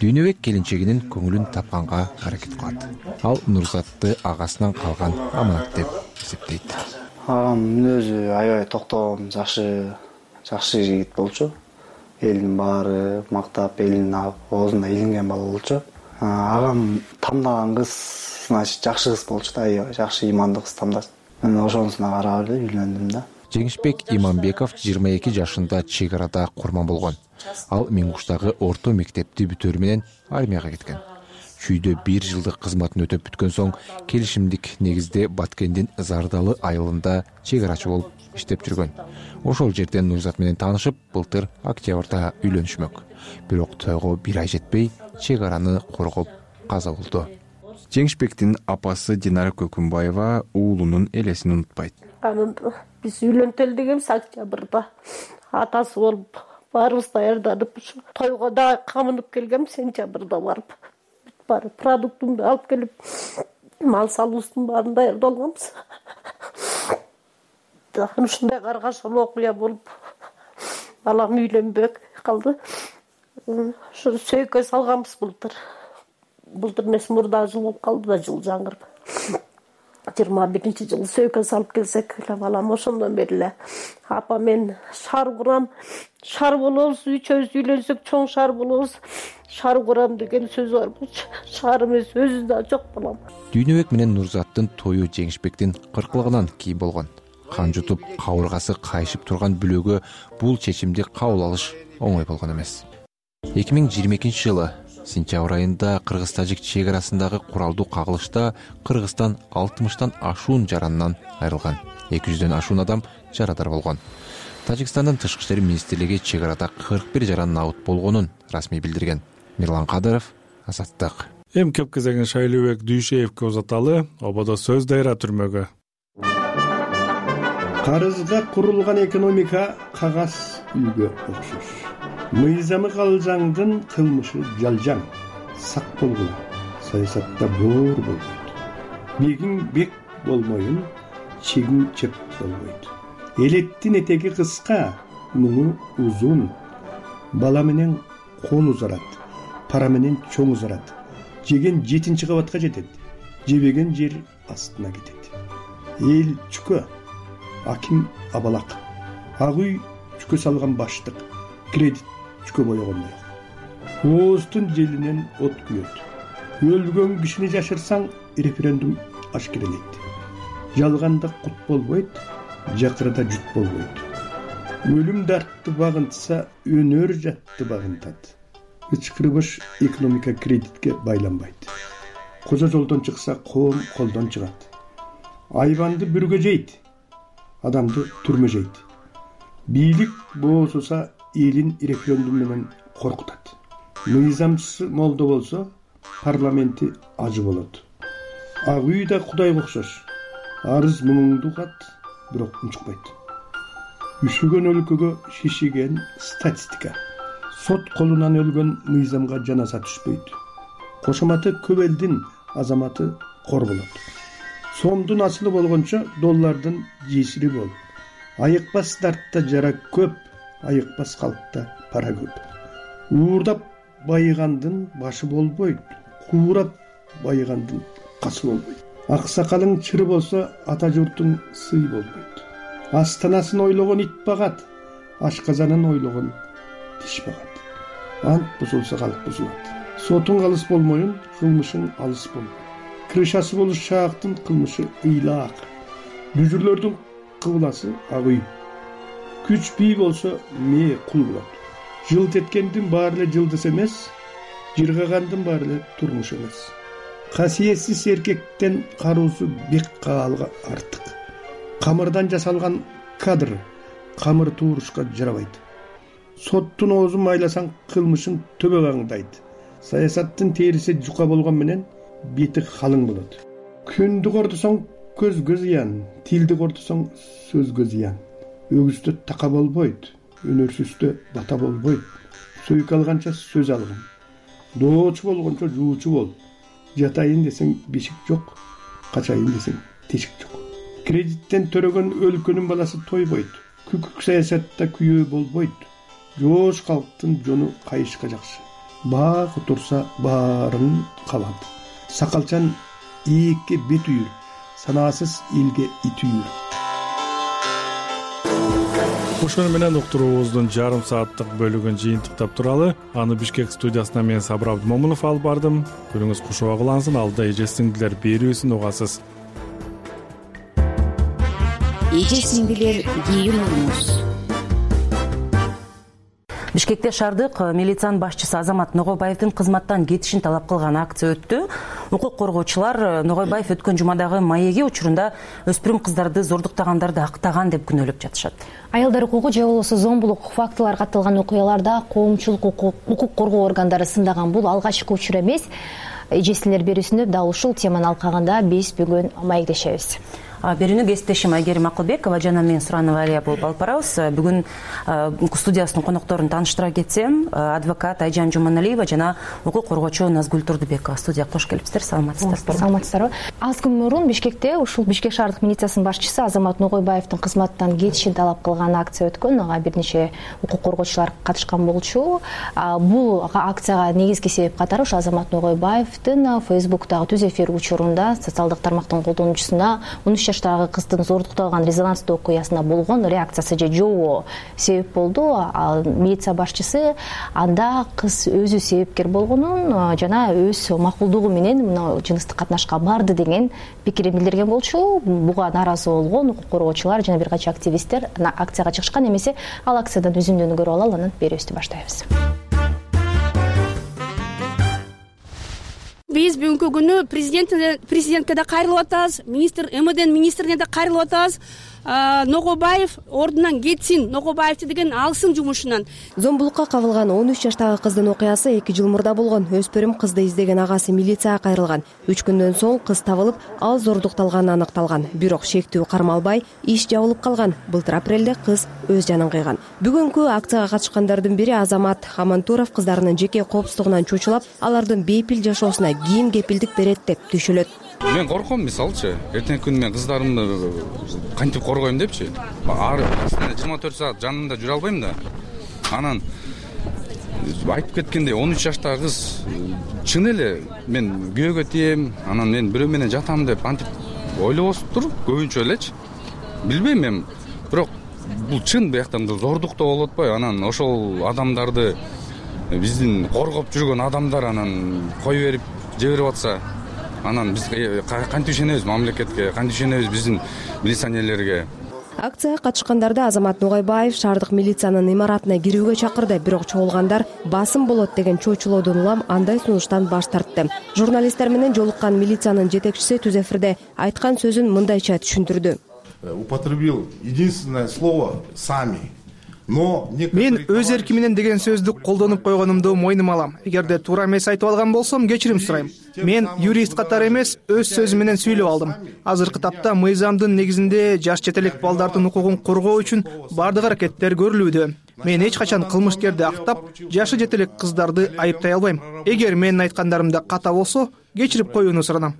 Дүйнөбек келинчегинин көңүлүн тапканга аракет кылат. Ал Нурзатты агасынан калган аманат деп эсептейт. Агам мүнөзү аябай токтом, жакшы, жакшы жигит болчу. Элдин баары мактап, элин оозунда илинген бала болчу. Агам тандаган кыз, значит, жакшы кыз болчу да, аябай жакшы имандуу кыз тандады. Мен ошонусуна карап эле үйлөндүм да. Жеңишбек Иманбеков жыйырма эки жашында чек арада курман болгон. Ал Миңгуштагы орто мектепти бүтөөрү менен армияга кеткен. Чүйдө бир жылдык кызматын өтөп бүткөн соң келишимдик негизде Баткендин Зардалы айылында чек арачы болуп иштеп жүргөн. Ошол жерден Нурзат менен таанышып, былтыр октябрда үйлөнүшмөк. Бирок тойго бир ай жетпей, чек араны коргоп каза болду. Жеңишбектин апасы Динара Көкүмбаева уулунун элесин унутпайт. Биз үйлөнтөлү дегенбиз октябрда. Атасы болуп, баарыбыз даярданып, тойго да камынып келгем сентябрда барып. Барып, продуктумду алып келип, мал салуустун баарын даярдалганбыз. Ушундай каргашкан окуя болуп, балам үйлөнбөй калды. Ушу сөйкө салганбыз былтыр. Былтыр эмес, мурда жыл болуп калды да, жыл жаңырып. жыйырма биринчи жылы сөйкө салып келсек, балам ошондон бери эле апа мен шар курам, шар болобуз, үчөөбүз үйлөнсөк чоң шар болобуз, шар курам деген сөз бар болчу. Шар эмес, өзү да жок балам. Дүйнөбек менен Нурзаттын тою Жеңишбектин кыркылыгынан кийин болгон. Кан жутуп, кабыргасы кайшып турган бүлөгө бул чечимди кабыл алыш оңой болгон эмес. эки миң жыйырма экинчи жылы сентябрь айында Кыргыз-Тажик чек арасындагы куралдуу кагылышта Кыргызстан алтымыштан ашуун жаранынан айрылган. эки жүздөн ашуун адам жарадар болгон. Тажикстандын тышкы иштер министрлиги чек арада кырк бир жаран набыт болгонун расмий билдирген. Мирлан Кадыров, Азаттык. Эми кеп кезегин Шайлыбек Дүйшеевке узаталы. Ободо сөз дайра түрмөгө. Карызга курулган экономика кагаз үйгө окшош. Мыйзамы калжаңдын кылмышы жалжаң. Сак болгула. Саясатта боор болбойт. Бегиң бек болмойун, чегиң чеп болбойт. Элеттин этеги кыска, муңу узун. Бала менен кол узарат, пара менен чоң узарат. Жеген жетинчи кабатка жетет, жебеген жер астына кетет. Эл чүкө, аким абалак. Ак үй чүкө салган баштык, кредит чүкө бойгонмой. Ооздун желинен от күйөт. Өлгөн кишини жашырсаң, референдум ашкерелейт. Жалганда кут болбойт, жакырда жут болбойт. Өлүм дартты багынтса, өнөр жатты багынтат. Ычкырбыш экономика кредитке байланбайт. Кожо жолдон чыкса, коом колдон чыгат. Айбанды бүргө жейт, адамды түрмө жейт. Бийлик боосуса, элин референдум менен коркутат. Мыйзамчысы молдо болсо, парламенти ажы болот. Ак үй да Кудайга окшош. Арыз муңуңду кат, бирок унчукпайт. Үшүгөн өлкөгө шишиген статистика. Сот колунан өлгөн мыйзамга жаназа түшпөйт. Кошоматы көп элдин азаматы кор болот. Сомдун асылы болгончо доллардын жесири бол. Айыкпас дартта жара көп, айыкпас калкта пара көп. Уурдап байыгандын башы болбойт, куурап байыгандын касы болбойт. Аксакалың чыры болсо, ата журтун сый болбойт. Астанасын ойлогон ит багат, ашказанын ойлогон тиш багат. Ант бузулса калк бузулат. Сотуң алыс болмоюн, кылмышың алыс болбойт. Крышасы болуш шаактын кылмышы ыйлаак. Дүжүрлөрдүн кыбласы ак үй. Күч бий болсо мээ кул болот. Жылт эткендин баары эле жылдыз эмес, жыргагандын баары эле турмуш эмес. Касиетсиз эркектен кароосу бек каалга артык. Камырдан жасалган кадр камыр туурушка жарабайт. Соттун оозун майласаң кылмышың төбө каңдайт. Саясаттын териси жука болгон менен бети калың болот. Күндү кортусоң көзгө зыян, тилди кортусоң сөзгө зыян. Өгүздө така болбойт, өнөрсүздө бата болбойт. Сөйк алганча сөз алгын. Доочу болгончо жуучу бол. Жатайын десең бешик жок, качайын десең тешик жок. Кредиттен төрөгөн өлкөнүн баласы тойбойт. Күкүк саясатта күйөө болбойт. Жоош калктын жону кайышка жакшы. баа кутурса баарын кабат. Сакалчан ийикке бет үйүр, санаасыз элге ит үйүр. Ушуну менен уктуруубуздун жарым сааттык бөлүгүн жыйынтыктап туралы. Аны Бишкек студиясына мен Сабыр Абдымомунов алып бардым. Күнүңүз кушуга кылансын, алда эже сиңдилер берүүсүн угасыз. Эже сиңдилер кийин угуңуз. Бишкекте шаардык милициянын башчысы Азамат Ногойбаевдин кызматтан кетишин талап кылган акция өттү. Укук коргоочулар Ногойбаев өткөн жумадагы маеги учурунда өспүрүм кыздарды зордуктагандарды актаган деп күнөөлөп жатышат. Аялдар укугу же болбосо зомбулук фактылары катталган окуяларда коомчулук укук коргоо органдары сындаган бул алгачкы учур эмес. Эжесиңдер берүүсүндө дал ушул теманы алкаганда биз бүгүн маегдешебиз. Берүүнү кесиптешим Айгерим Акылбекова жана мен Суранова Алия болуп алып барабыз. Бүгүн студиясынын конокторун тааныштыра кетсем, адвокат Айжан Жуманалиева жана укук коргоочу Назгүл Турдубекова студияга кош келипсиздер. Саламатсыздарбы? Саламатсыздарбы? Аз күн мурун Бишкекте ушул Бишкек шаардык милициясынын башчысы Азамат Ногойбаевдин кызматтан кетишин талап кылган акция өткөн. Ага бир нече укук коргоочулар катышкан болчу. Бул акцияга негизги себеп катары ушу Азамат Ногойбаевдин Facebook'тагы түз эфир учурунда социалдык тармактын колдонуучусуна он үч жаштагы кыздын зордукталган резонанстуу окуясына болгон реакциясы же жоо себеп болду. Милиция башчысы анда кыз өзү себепкер болгонун жана өз макулдугу менен мына жыныстык катнашка барды деген пикирин билдирген болчу. Буга нааразы болгон укук коргоочулар жана бир канча активисттер акцияга чыгышкан. Эмесе ал акциядан үзүндүнү көрүп алалы, анан берүүбүздү баштайбыз. Биз бүгүнкү күнү президентке да кайрылып атабыз, министр МДН министрине да кайрылып атабыз. Ногойбаев ордунан кетсин, Ногойбаевди деген алсын жумушунан. Зомбулукка кабылган он үч жаштагы кыздын окуясы эки жыл мурда болгон. Өспүрүм кызды издеген агасы милицияга кайрылган. үч күндөн соң кыз табылып, ал зордукталганы аныкталган. Бирок шектүү кармалбай, иш жабылып калган. Былтыр апрелде кыз өз жанын кыйган. Бүгүнкү акцияга катышкандардын бири Азамат Хамантуров кыздарынын жеке коопсуздугунан чочулап, алардын бейпил жашоосуна ким кепилдик берет деп түшүлөт. Мен корком, мисалчы, эртеңки күнү мен кыздарымды кантип коргойм депчи. жыйырма төрт саат жанында жүрө албайм да. Анан айтып кеткендей он үч жаштагы кыз чын эле мен күйөөгө тием, анан мен бирөө менен жатам деп антип ойлобосуптур, көбүнчө элечи. Билбейм мен, бирок бул чын бияктан зордуктоо болуп атпайбы? Анан ошол адамдарды биздин коргоп жүргөн адамдар анан кой берип жиберип атса, анан биз кантип ишенебиз мамлекетке, кантип ишенебиз биздин милиционерлерге? Акцияга катышкандарды Азамат Ногойбаев шаардык милициянын имаратына кирүүгө чакырды, бирок чогулгандар басым болот деген чочулоодон улам андай сунуштан баш тартты. Журналисттер менен жолуккан милициянын жетекчиси түз эфирде айткан сөзүн мындайча түшүндүрдү. Употребил единственное слово «сами». Мен өз эрким менен деген сөздү колдонуп койгонумду мойнума алам. Эгерде туура эмес айтып алган болсом, кечирим сурайм. Мен юрист катары эмес, өз сөзүм менен сүйлөп алдым. Азыркы тапта мыйзамдын негизинде жаш жетелек балдардын укугун коргоо үчүн бардык аракеттер көрүлүүдө. Мен эч качан кылмышкерди актап, жашы жетелек кыздарды айыптай албайм. Эгер менин айткандарымда ката болсо, кечирип коюуну суранам.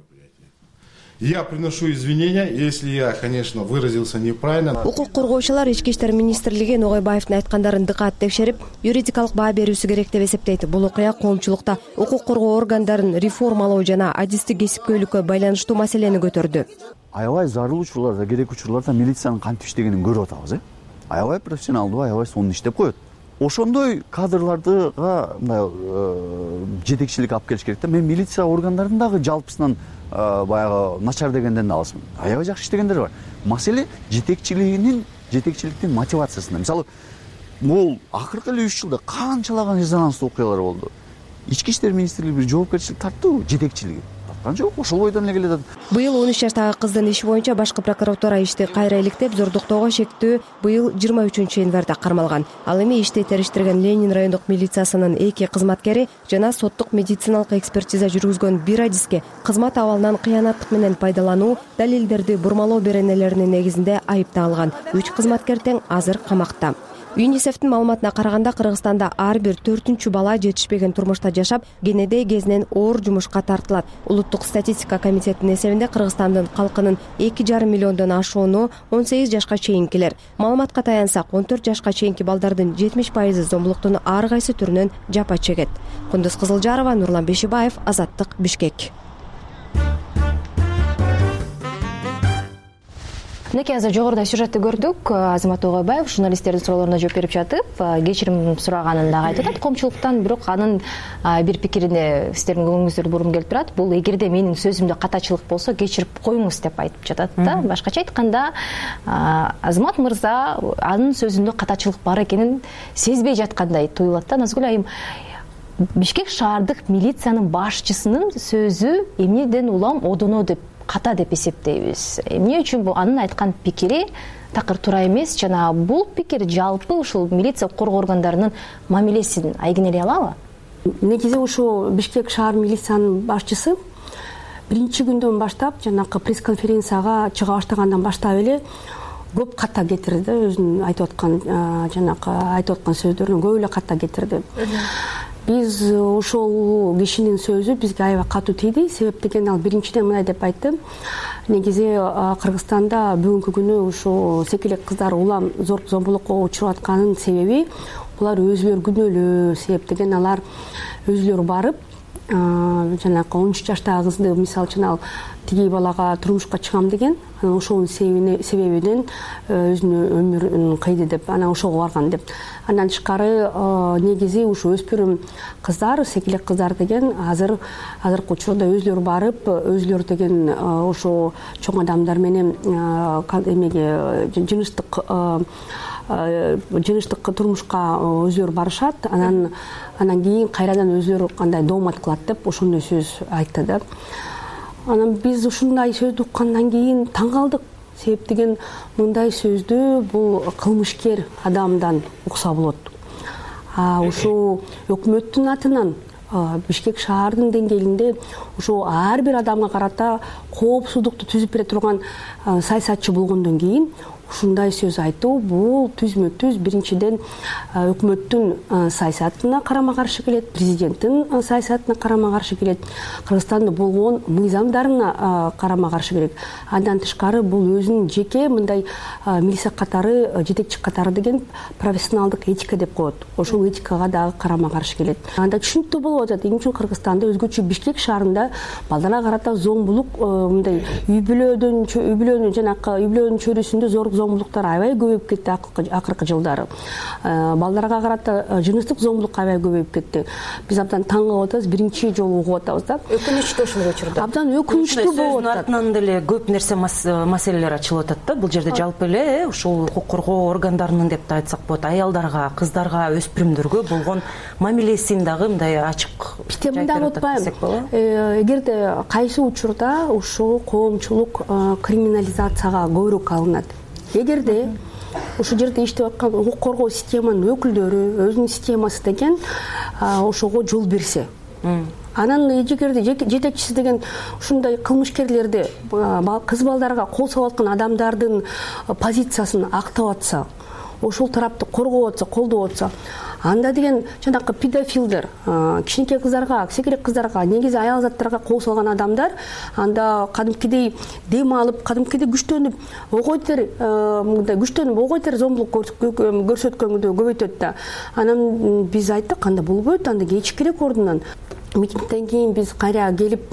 Я приношу извинения, если я, конечно, выразился неправильно. Укук коргоочулар Ички иштер министрлиги Ногойбаевдин айткандарын дыкат текшерип, юридикалык баа берүүсү керек деп эсептейт. Бул окуя коомчулукта укук коргоо органдарын реформалоо жана адистик кесипкөйлүккө байланыштуу маселени көтөрдү. Аябай зарыл учурларда, керек учурларда милициянын кантип иштегенин көрүп атабыз, э? Аябай профессионалдуу, аябай сонун иштеп коет. Ошондой кадрлардыга мындай жетекчилик алып келиш керек да. Мен милиция органдарынын дагы жалпысынан баягы начар дегенден да алысмын. Аябай жакшы иштегендер бар. Маселе жетекчилигинин, жетекчиликтин мотивациясында. Мисалы, бул акыркы эле үч жылда канчалаган резонанстуу окуялар болду. Ички иштер министрлиги бир жоопкерчилик тарттыбы жетекчилиги? Тарткан жок, ошол бойдон эле келет. Быйыл он үч жаштагы кыздын иши боюнча башкы прокуратура ишти кайра иликтеп, зордуктоого шектүү быйыл жыйырма үчүнчү январда кармалган. Ал эми ишти териштирген Ленин райондук милициясынын эки кызматкери жана соттук медициналык экспертиза жүргүзгөн бир адиске кызмат абалынан кыянаттык менен пайдалануу, далилдерди бурмалоо беренелеринин негизинде айыпталган. Үч кызматкер тең азыр камакта. юнисефтин маалыматына караганда Кыргызстанда ар бир төртүнчү бала жетишпеген турмушта жашап, кенеде кезинен оор жумушка тартылат. Улуттук статистика комитетинин эсебинде Кыргызстандын калкынын эки жарым миллиондон ашууну он сегиз жашка чейинкилер. Маалыматка таянсак, он төрт жашка чейинки балдардын жетимиш пайызы зомбулуктун ар кайсы түрүнөн жапа чегет. Кундуз Кызылжарова, Нурлан Бешибаев, Азаттык, Бишкек. Мынакей азыр жогоруда сюжетти көрдүк. Азамат Огойбаев журналисттердин суроолоруна жооп берип жатып, кечирим сураганын дагы айтып атат коомчулуктан, бирок анын бир пикирине сиздердин көңүлүңүздү бургум келип турат. Бул эгерде менин сөзүмдө катачылык болсо кечирип коюңуз деп айтып жатат да. Башкача айтканда, Азамат мырза анын сөзүндө катачылык бар экенин сезбей жаткандай туюлат да. Назгүл айым, Бишкек шаардык милициянын башчысынын сөзү эмнеден улам одоно деп ката деп эсептейбиз. Эмне үчүн бул анын айткан пикири такыр туура эмес жана бул пикир жалпы ушул милиция коргоо органдарынын мамилесин айгинелей алабы? Негизи ушул Бишкек шаар милициянын башчысы биринчи күндөн баштап жанакы пресс-конференцияга чыга баштагандан баштап эле көп ката кетирди, өзүнүн айтып аткан жанакы айтып аткан сөздөрүн көп эле ката кетирди. Биз ошол кишинин сөзү бизге аябай катуу тийди. Себеп деген ал биринчиден мындай деп айтты. Негизи Кыргызстанда бүгүнкү күнү ушул секелек кыздар улам зор зомбулукка учуруп атканын себеби булар өзүлөрү күнөөлүү. Себеп деген алар өзүлөрү барып жанакы он үч жаштагы кызды мисалы үчүн ал тиги балага турмушка чыгам деген, анан ошонун себебинен өзүнүн өмүрүн кыйды деп, анан ошого барган деп. Андан тышкары негизи ушу өспүрүм кыздар, секелек кыздар деген азыр азыркы учурда өзүлөрү барып, өзүлөрү деген ошо чоң адамдар менен эмеге жыныстык жыныстык турмушка өзүлөрү барышат, анан анан кийин кайрадан өзүлөрү кандай доомат кылат деп ошондой сөз айтты да. Анан биз ушундай сөздү уккандан кийин таң калдык. Себеп деген мындай сөздү бул кылмышкер адамдан укса болот. А ушул өкмөттүн атынан Бишкек шаардын деңгээлинде ушул ар бир адамга карата коопсуздукту түзүп бере турган саясатчы болгондон кийин ушундай сөз айтуу бул түзмө түз биринчиден өкмөттүн саясатына карама каршы келет, президенттин саясатына карама каршы келет, Кыргызстанда болгон мыйзамдарына карама каршы келет. Андан тышкары бул өзүнүн жеке мындай милиция катары, жетекчи катары деген профессионалдык этика деп коет. Ошол этикага дагы карама каршы келет. Анда түшүнүктүү болуп атат. Эмне үчүн Кыргызстанда өзгөчө Бишкек шаарында балдарга карата зомбулук мындай үй бүлөдөн үй бүлөнүн жанакы үй бүлөнүн чөйрөсүндө зор зомбулуктар аябай көбөйүп кетти акыркы жылдары. Балдарга карата жыныстык зомбулук аябай көбөйүп кетти. Биз абдан таң калып атабыз, биринчи жолу угуп атабыз да. Өкүнүчтүү ушул учурда. Абдан өкүнүчтүү болуп атат. Артынан деле көп нерсе маселелер ачылып атат да. Бул жерде жалпы эле ушул укук коргоо органдарынын деп да айтсак болот, аялдарга, кыздарга, өспүрүмдөргө болгон мамилесин дагы мындай ачык жайтып атпайбы? Эгерде кайсы учурда ушул коомчулук криминализацияга көбүрөөк алынат. Эгерде ушул жерде иштеп аткан укук коргоо системанын өкүлдөрү өзүнүн системасы деген ошого жол берсе, анан эгерде жетекчиси деген ушундай кылмышкерлерди, кыз балдарга кол салып аткан адамдардын позициясын актап атса, ошол тарапты коргоп атса, колдоп атса, анда деген жанакы педофилдер, кичинекей кыздарга, секелек кыздарга, негизи аял заттарга кол салган адамдар анда кадимкидей дем алып, кадимкидей күчтөнүп, огойтер, мындай күчтөнүп, огойтер зомбулук көрсөткөнгү көбөйтөт да. Анан биз айттык, анда болбойт, анда кечиш керек ордунан. Митингден кийин биз кайра келип,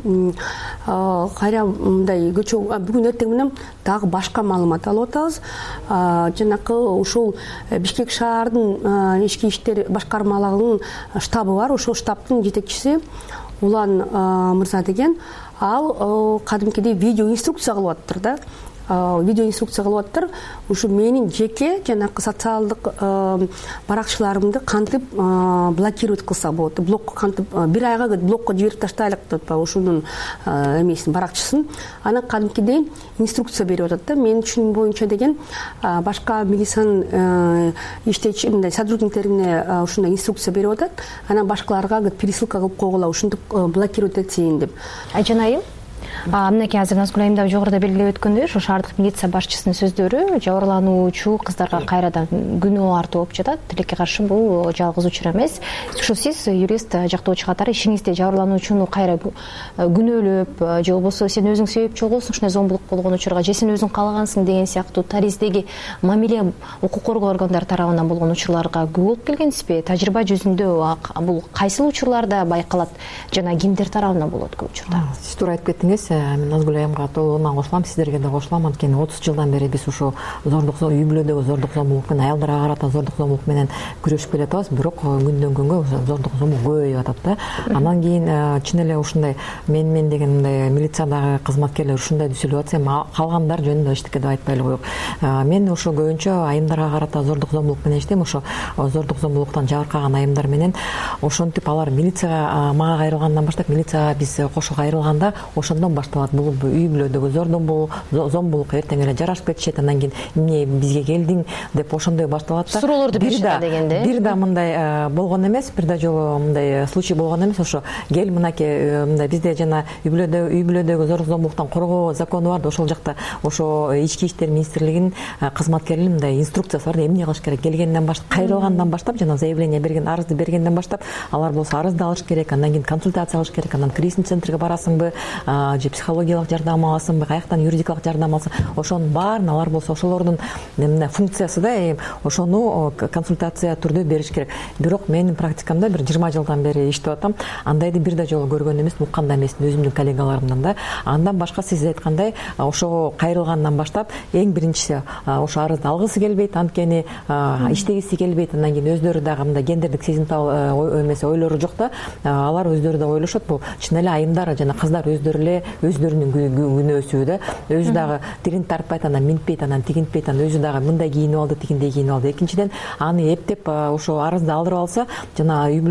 кайра мындай көчө бүгүн эртең менен дагы башка маалымат алып атабыз. Жанакы ушул Бишкек шаардын ички иштер башкармалыгынын штабы бар. Ошол штабтын жетекчиси Улан мырза деген, ал кадимкидей видео инструкция кылып аттыр да. Видео инструкция кылып аттыр. Ушу менин жеке жанакы социалдык баракчыларымды кантип блокировать кылса болот. Блок кантип бир айга блокко жиберип таштайлык деп атпайбы ушунун эмесин, баракчысын. Анан кадимкидей инструкция берип атат да. Менин түшүнүм боюнча деген башка милициянын иштечи мындай сотрудниктерине ушундай инструкция берип атат. Анан башкаларга пересылка кылып койгула, ушинтип блокировать этсейин деп. Айжан айым, мынакей азыр Назгүл айым дагы жогоруда белгилеп өткөндөй, ошо шаардык милиция башчысынын сөздөрү жабырлануучу кыздарга кайрадан күнөө артуу болуп жатат. Тилекке каршы бул жалгыз учур эмес. Ушу сиз юрист жактоочу катары ишиңизде жабырлануучуну кайра күнөөлөп же болбосо сен өзүң себепчи болгонсуң ушундай зомбулук болгон учурга, же сен өзүң каалагансың деген сыяктуу тариздеги мамиле укук коргоо органдары тарабынан болгон учурларга күбө болуп келгенсизби? Тажрыйба жүзүндө бул кайсыл учурларда байкалат жана кимдер тарабынан болот көп учурда? Сиз туура айтып кеттиңиз. Мен Назгүл айымга толугунан кошулам, сиздерге да кошулам. Анткени отуз жылдан бери биз ушу зордук, үй бүлөдөгү зордук зомбулук менен, аялдарга карата зордук зомбулук менен күрөшүп келатабыз. Бирок күндөн күнгө зордук зомбулук көбөйүп атат да. Андан кийин чын эле ушундай мен мен деген мындай милициядагы кызматкерлер ушундай түзүлүп атса, эми калгандар жөнүндө эчтеке деп айтпай эле коелук. Мен ошо көбүнчө айымдарга карата зордук зомбулук менен иштейм. Ошо зордук зомбулуктан жабыркаган айымдар менен ошентип алар милицияга мага кайрылгандан баштап, милицияга биз кошо кайрылганда ошондон башталат. Бул үй бүлөдөгү зордомбулук, зомбулук эртең эле жарашып кетишет. Андан кийин эмне бизге келдиң деп ошондой башталат да. Суроолорду беришет дегенде. Бир да мындай болгон эмес, бир да жолу мындай случай болгон эмес. Ошо кел мынакей мындай бизде жана үй бүлөдө үй бүлөдөгү зордук зомбулуктан коргоо закону бар да, ошол жакта ошо ички иштер министрлигинин кызматкерлеринин мындай инструкциясы бар да, эмне кылыш керек. Келгенден баштап, кайрылгандан баштап, жана заявление берген, арызды бергенден баштап, алар болсо арызды алыш керек, андан кийин консультация алыш керек, андан кризис центрге барасыңбы, же психологиялык жардам аласыңбы, каяктан юридикалык жардам алсаң, ошонун баарын алар болсо ошолордун эмне функциясы да, ошону консультация түрдө бериш керек. Бирок менин практикамда бир жыйырма жылдан бери иштеп атам. Андайды бир да жолу көргөн эмесмин, уккан да эмесмин өзүмдүн коллегаларымдан да. Андан башка сиз айткандай, ошо кайрылгандан баштап эң биринчиси ошо арызды алгысы келбейт, анткени иштегиси келбейт. Андан кийин өздөрү дагы мындай гендердик сезимтал эмеси ойлору жок да. Алар өздөрү да ойлошот, бул чын эле айымдар жана кыздар өздөрү эле өздөрүнүн күнөөсү да. Өзү дагы тилин тартпайт, анан минтпейт, анан тигинтпейт, анан өзү дагы мындай кийинип алды, тигиндей кийинип алды. Экинчиден аны эптеп ошо арызды алдырып алса, жана үй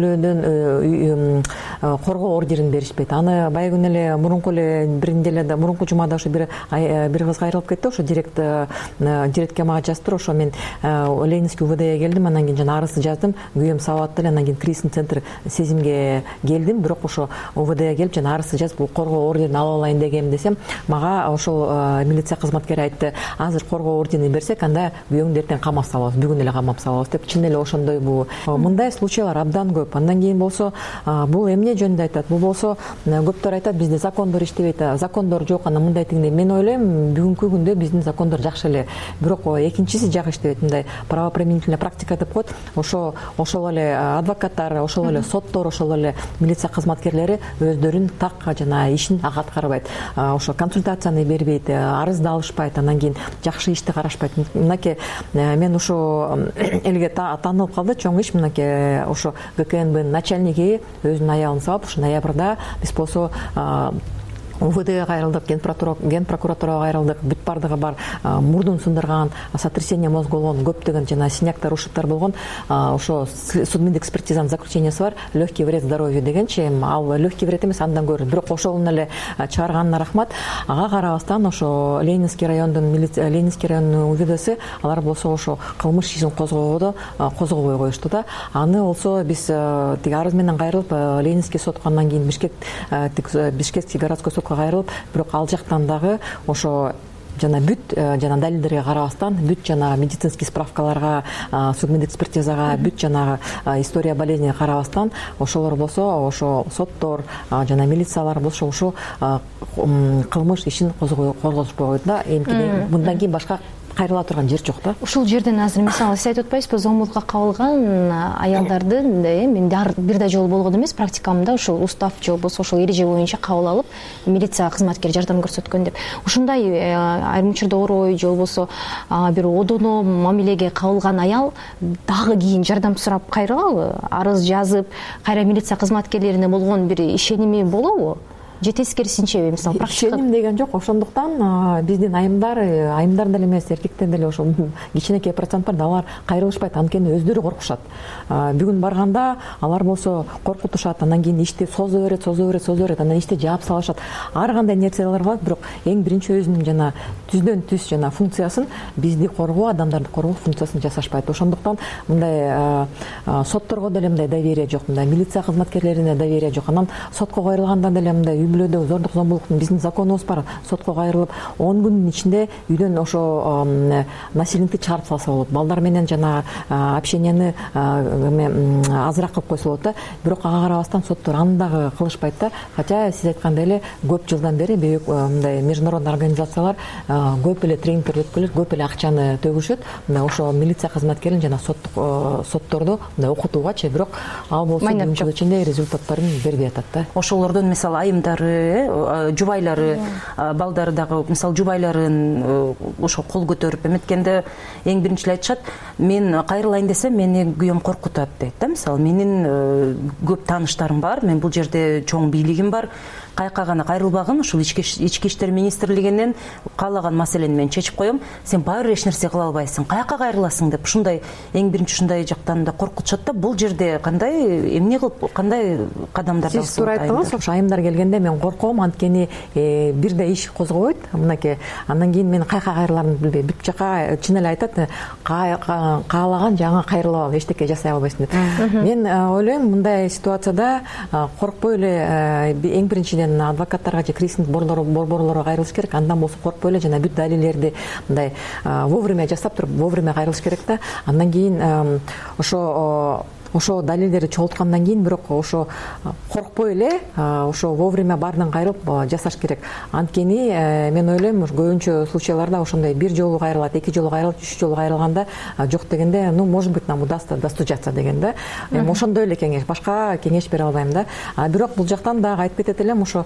бүлөдөн коргоо ордерин беришпейт. Аны баягы күнү эле мурунку эле бир неделеде, мурунку жумада ошо бир бир кыз кайрылып кетти. Ошо директ директке мага жазыптыр. Ошо мен Ленинский УВДге келдим, андан кийин жана арызды жаздым. Күйөөм сабаттуу эле, андан кийин кризис центр сезимге келдим. Бирок ошо УВДге келип жана арызды жазып, бул коргоо ордерин алып алайын дегем десем, мага ошол милиция кызматкери айтты: азыр коргоо ордерин берсек, анда күйөөңдү эртең камап салабыз, бүгүн эле камап салабыз деп. Чын эле ошондой бул мындай случайлар абдан көп. Андан кийин болсо бул эмне жөнүндө айтат? Бул болсо көптөр айтат, бизде закондор иштебейт, закондор жок, анан мындай тигиндей. Мен ойлойм, бүгүнкү күндө биздин закондор жакшы эле. Бирок экинчиси жак иштебейт. Мындай правоприменительная практика деп коет. Ошо ошол эле адвокаттар, ошол эле соттор, ошол эле милиция кызматкерлери өздөрүнүн так жана ишин ак аткарбайт. Ошо консультацияны бербейт, арызды алышпайт, андан кийин жакшы ишти карашпайт. Мынакей мен ошо элге таанылып калды чоң иш. Мынакей ошо ГКНБнын начальниги өзүнүн аялын сабап, ушу ноябрда биз болсо УВДге кайрылдык, ген прокуратурага кайрылдык, бүт бардыгы бар, мурдун сындырган, сотрясение мозга болгон, көптөгөн жана синяктар, ушуктар болгон. Ошо судмедэкспертизанын заключениясы бар, легкий вред здоровью дегенчи. Ал легкий вред эмес, андан көрө. Бирок ошолун эле чыгарганына рахмат. Ага карабастан ошо Ленинский райондун милиция, Ленинский районунун УВДси алар болсо ошо кылмыш ишин козгоодо козгобой коюшту да. Аны болсо биз тиги арыз менен кайрылып Ленинский сотко, андан кийин Бишкек Бишкекский городской сотко кайрылып, бирок ал жактан дагы ошо жана бүт жана далилдерге карабастан, бүт жана медицинский справкаларга, судмедэкспертизага, бүт жана история болезниге карабастан, ошолор болсо ошо соттор жана милициялар болсо ошо кылмыш ишин козгошпой койду да. Эми мындан кийин башка кайрыла турган жер жок да. Ушул жерден азыр мисалы сиз айтып атпайсызбы, зомбулукка кабылган аялдардын мен бир да жолу болгон эмес, практикамда ушул устав же болбосо ошол эреже боюнча кабыл алып, милиция кызматкери жардам көрсөткөн деп. Ушундай айрым учурда орой же болбосо бир одоно мамилеге кабылган аял дагы кийин жардам сурап кайрылабы, арыз жазып, кайра милиция кызматкерлерине болгон бир ишеними болобу? Же тескерисинче, мисалы практика ишеним деген жок. Ошондуктан биздин айымдар, айымдар деле эмес, эркектер деле ошо кичинекей процент бар да, алар кайрылышпайт, анткени өздөрү коркушат. Бүгүн барганда алар болсо коркутушат, андан кийин ишти созо берет, созо берет, созо берет, анан ишти жаап салышат. Ар кандай нерселер кылат, бирок эң биринчи өзүнүн жана түздөн түз жана функциясын, бизди коргоо, адамдарды коргоо функциясын жасашпайт. Ошондуктан мындай сотторго деле мындай доверие жок, мындай милиция кызматкерлерине доверие жок. Анан сотко коюлганда деле мындай үй бүлөдөгү зордук зомбулуктун биздин законубуз бар, сотко кайрылып он күндүн ичинде үйдөн ошо насильникти чыгарып салса болот. Балдар менен жана общенияны азыраак кылып койсо болот да. Бирок ага карабастан соттор аны дагы кылышпайт да. Хотя сиз айткандай эле көп жылдан бери мындай международный организациялар көп эле тренингдер өткөрүп, көп эле акчаны төгүшөт. Мына ошо милиция кызматкерин жана соттук сотторду мындай окутуугачы, бирок ал болсо бир жыл ичинде результаттарын бербей атат да. Ошолордун мисалы айымдары, жубайлары, балдары дагы мисалы жубайларын ошо кол көтөрүп эметкенде эң биринчи эле айтышат, мен кайрылайын десем мени күйөөм коркутат дейт да. Мисалы менин көп тааныштарым бар, мен бул жерде чоң бийлигим бар, каяка гана кайрылбагын ушул ички иштер министрлигинен каалаган маселени мен чечип коем, сен баары бир эч нерсе кыла албайсың, каяка кайрыласың деп ушундай эң биринчи ушундай жактан да коркутушат да. Бул жерде кандай эмне кылып кандай кадамдар алсак? Сиз туура айттыңыз. Ошо айымдар келгенде мен корком, анткени бир да иш козгобойт. Мынакей андан кийин мен каяка кайрыларымды билбей бүт жака чын эле айтат, каалаган жаңы кайрылып алып эчтеке жасай албайсың деп. Мен ойлойм мындай ситуацияда коркпой эле эң биринчиден адвокаттарга же кризис борборлорго кайрылыш керек. Андан болсо коркпой эле жана бүт далилдерди мындай вовремя жасап туруп вовремя кайрылыш керек да. Андан кийин ошо ошо далилдерди чогулткандан кийин бирок ошо коркпой эле ошо вовремя баарынан кайрылып жасаш керек. Анткени мен ойлойм көбүнчө случайларда ошондой бир жолу кайрылат, эки жолу кайрылат, үч жолу кайрылганда жок дегенде, ну может быть нам удастся достучаться деген да. Эми ошондой эле кеңеш, башка кеңеш бере албайм да. Бирок бул жактан дагы айтып кетет элем, ошо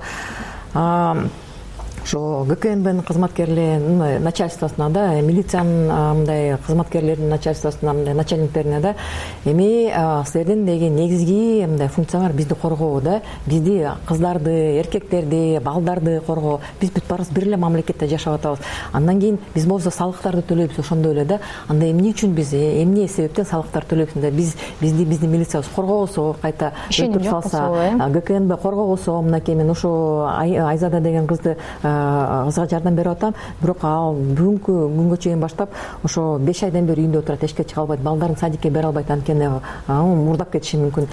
ошо ГКНБнын кызматкерлеринин начальствосуна да, милициянын мындай кызматкерлеринин начальствосуна, мындай начальниктерине да, эми силердин деген негизги мындай функциялар бизди коргоо да, бизди кыздарды, эркектерди, балдарды коргоо. Биз бүт баарыбыз бир эле мамлекетте жашап атабыз. Андан кийин биз болсо салыктарды төлөйбүз ошондой эле да. Анда эмне үчүн биз эмне себептен салыктар төлөйбүз да? Биз бизди биздин милициябыз коргобосо, кайта өлтүрүп салса, ГКНБ коргобосо, мынакей мен ошо Айзада деген кызды кызга жардам берип атам, бирок ал бүгүнкү күнгө чейин баштап ошо беш айдан бери үйүндө отурат, эчке чыга албайт, балдарын садикке бере албайт, анткени мурдап кетиши мүмкүн,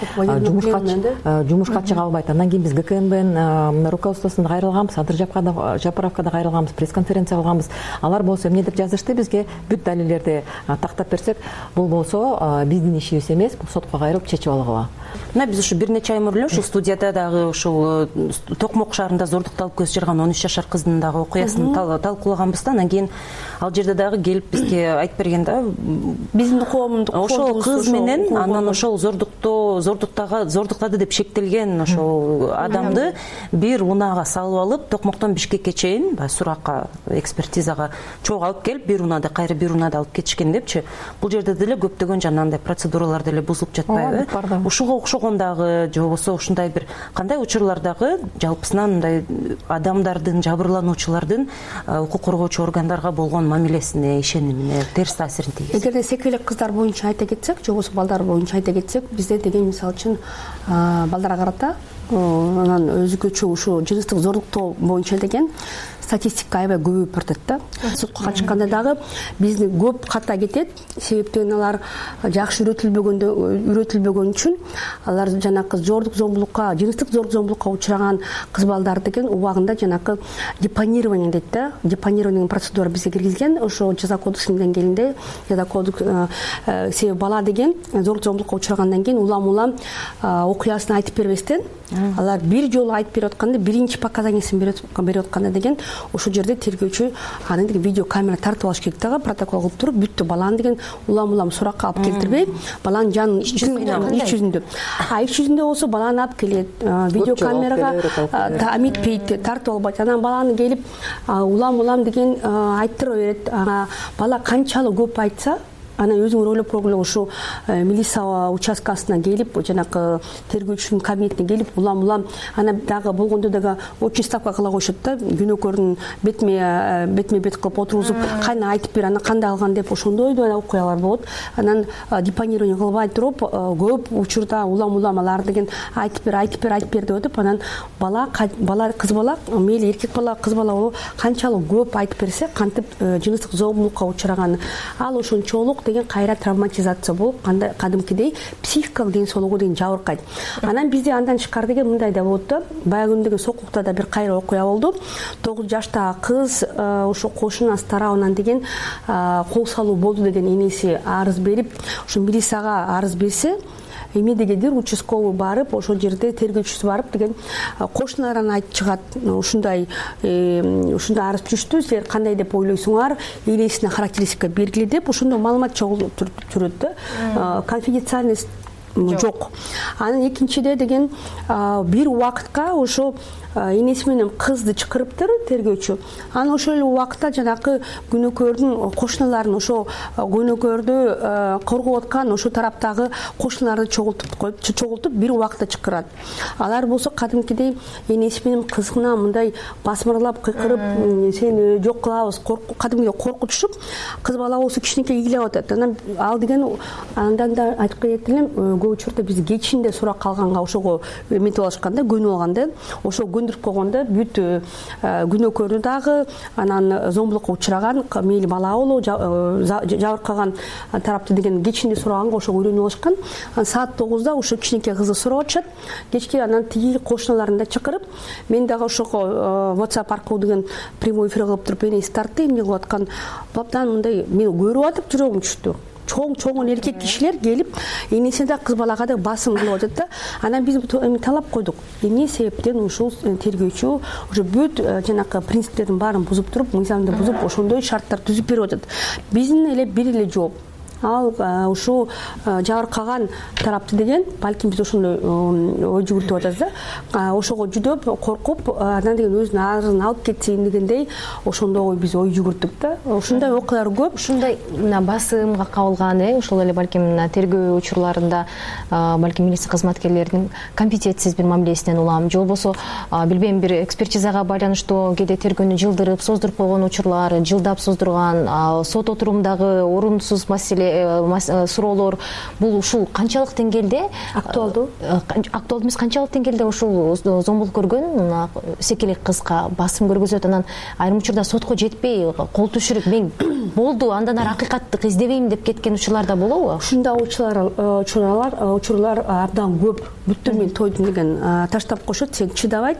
жумушка жумушка чыга албайт. Андан кийин биз ГКНБнын руководствосунда кайрылганбыз, Адыр Жапаровкада кайрылганбыз, пресс-конференция кылганбыз. Алар болсо эмне деп жазышты бизге, бүт далилдерди тактап берсек, бул болсо биздин ишибиз эмес, бул сотко кайрылып чечип алгыла. Мына биз ушу бир нече ай мурун эле ушул студияда дагы ушул Токмок шаарында зордукталып көз жарган он үч жашар кыздын дагы окуясын талкуулаганбыз да. Андан кийин ал жерде дагы келип бизге айтып берген да, биздин коомдук ошол кыз менен анан ошол зордуктоо зордуктага зордуктады деп шектелген ошол адамды бир унаага салып алып, Токмоктон Бишкекке чейин баягы суракка, экспертизага чогуу алып келип, бир унаада кайра бир унаада алып кетишкен депчи. Бул жерде деле көптөгөн жанагындай процедуралар деле бузулуп жатпайбы? Ушуга окшогон дагы же болбосо ушундай бир кандай учурлардагы жалпысынан мындай адамдардын, жабырлануучулардын укук коргоочу органдарга болгон мамилесине, ишенимине терс таасирин тийгизет? Эгерде секелек кыздар боюнча айта кетсек, же болбосо балдар боюнча айта кетсек, бизде деген мисалы үчүн балдарга карата анан өзгөчө ушу жыныстык зордуктоо боюнча деген статистика аябай көбөйүп баратат да. Сотко качканда дагы бизди көп ката кетет, себептен алар жакшы үйрөтүлбөгөндө үйрөтүлбөгөн үчүн алар жанакы зордук зомбулукка, жыныстык зордук зомбулукка учураган кыз балдар деген убагында жанакы депонирование дейт да. Депонирование процедура бизге киргизген, ошо жаза кодексинин деңгээлинде жаза кодекс себеби бала деген зордук зомбулукка учурагандан кийин улам-улам окуясын айтып бербестен, алар бир жолу айтып берип атканда, биринчи показаниясын берип атканда деген ошол жерде тергөөчү аны деген видео камера тартып алыш керек дагы, протокол кылып туруп, бүттү баланы деген улам-улам суракка алып келтирбей, баланын жанын ич жүзүндө. А ич жүзүндө болсо баланы алып келет, видео камерага таамитпейт, тартып албайт. Анан баланы келип улам-улам деген айттыра берет. Бала канчалык көп айтса, анан өзүңөр ойлоп көргүлө, ушу милиция участкасына келип, жанакы тергөөчүнүн кабинетине келип, улам-улам анан дагы болгондо дагы очень ставка кыла коюшат да, күнөөкөрдүн бетме бетме бет кылып отургузуп, кайна айтып бер, анан кандай алган деп ошондой да окуялар болот. Анан депонирование кылбай туруп, көп учурда улам-улам алар деген айтып бер, айтып бер, айтып бер деп атып, анан бала бала кыз бала, мейли эркек бала, кыз бала болобу, канчалык көп айтып берсе, кантип жыныстык зомбулукка учураган, ал ошончолук деген кайра травматизация болуп кандай кадимкидей психикалык ден соолугу деген жабыркайт. Анан бизде андан тышкары деген мындай да болот да. Баягы күндөгү Сокулукта да бир кайра окуя болду. тогуз жаштагы кыз ошо кошунасы тарабынан деген кол салуу болду деген энеси арыз берип, ошо милицияга арыз берсе, эмнедегедир участковый барып, ошол жерде тергөөчүсү барып деген кошуналардан айтып чыгат. Ушундай ушундай арыз түштү, силер кандай деп ойлойсуңар, энесине характеристика бергиле деп ошондой маалымат жүрөт да. Конфиденциальность жок. Анан экинчиде деген бир убакытка ошо энеси менен кызды чакырыптыр тергөөчү. Анан ошол убакытта жанакы күнөөкөрдүн кошуналарын, ошо күнөөкөрдү коргоп аткан ошо тараптагы кошуналарды чогултуп коюп, чогултуп бир убакытта чакырат. Алар болсо кадимкидей энеси менен кызына мындай басмырлап, кыйкырып, сени жок кылабыз, кадимге коркутушуп, кыз бала болсо кичинекей ыйлап атат. Анан ал деген андан да айтып кетет элем, көп учурда биз кечинде сурак калганга ошого эметип алышканда, көнүп алганда, ошо көндүрүп койгондо бүт күнөөкөрдү дагы, анан зомбулукка учураган, мейли бала болобу, жабыркаган тарапты деген кечинде сураганга ошо үйрөнүп алышкан. Саат тогузда ошо кичинекей кызды сурап атышат. Кечки анан тиги кошуналарын да чакырып, мен дагы ошого WhatsApp аркылуу деген прямой эфир кылып туруп энеси тартты, эмне кылып аткан. Баптан мындай мен көрүп атып жүрөгүм түштү. Чоң-чоң эркек кишилер келип, энесине да кыз балага да басым кылып атат да. Анан биз талап койдук. Эмне себептен ушул тергөөчү уже бүт жанакы принциптердин баарын бузуп туруп, мыйзамды бузуп, ошондой шарттар түзүп берип атат. Биздин эле бир эле жооп. Ал ушул жабыркаган тарапты деген, балким биз ошондой ой жүгүртүп атабыз да. Ошого жүдөп, коркуп, анан деген өзүнүн арызын алып кетсин дегендей, ошондой биз ой жүгүрттүк да. Ушундай окуялар көп. Ушундай басымга кабылган, э, ошол эле балким тергөө учурларында балким милиция кызматкерлеринин компетентсиз бир мамилесинен улам, же болбосо билбейм, бир экспертизага байланыштуу кээде тергөөнү жылдырып, создуруп койгон учурлар, жылдап создурган, сот отурумдагы орунсуз маселе суроолор, бул ушул канчалык деңгээлде актуалдуу? Актуалдуу эмес, канчалык деңгээлде ушул зомбулук көргөн секелек кызга басым көргөзөт, анан айрым учурда сотко жетпей кол түшүрүп, мен болду, андан ары акыйкатты издебейм деп кеткен учурлар да болобу? Ушундай учурлар, учурлар, учурлар абдан көп. Бүттүр мен тойдум деген таштап коюшат, сен чыдабайт.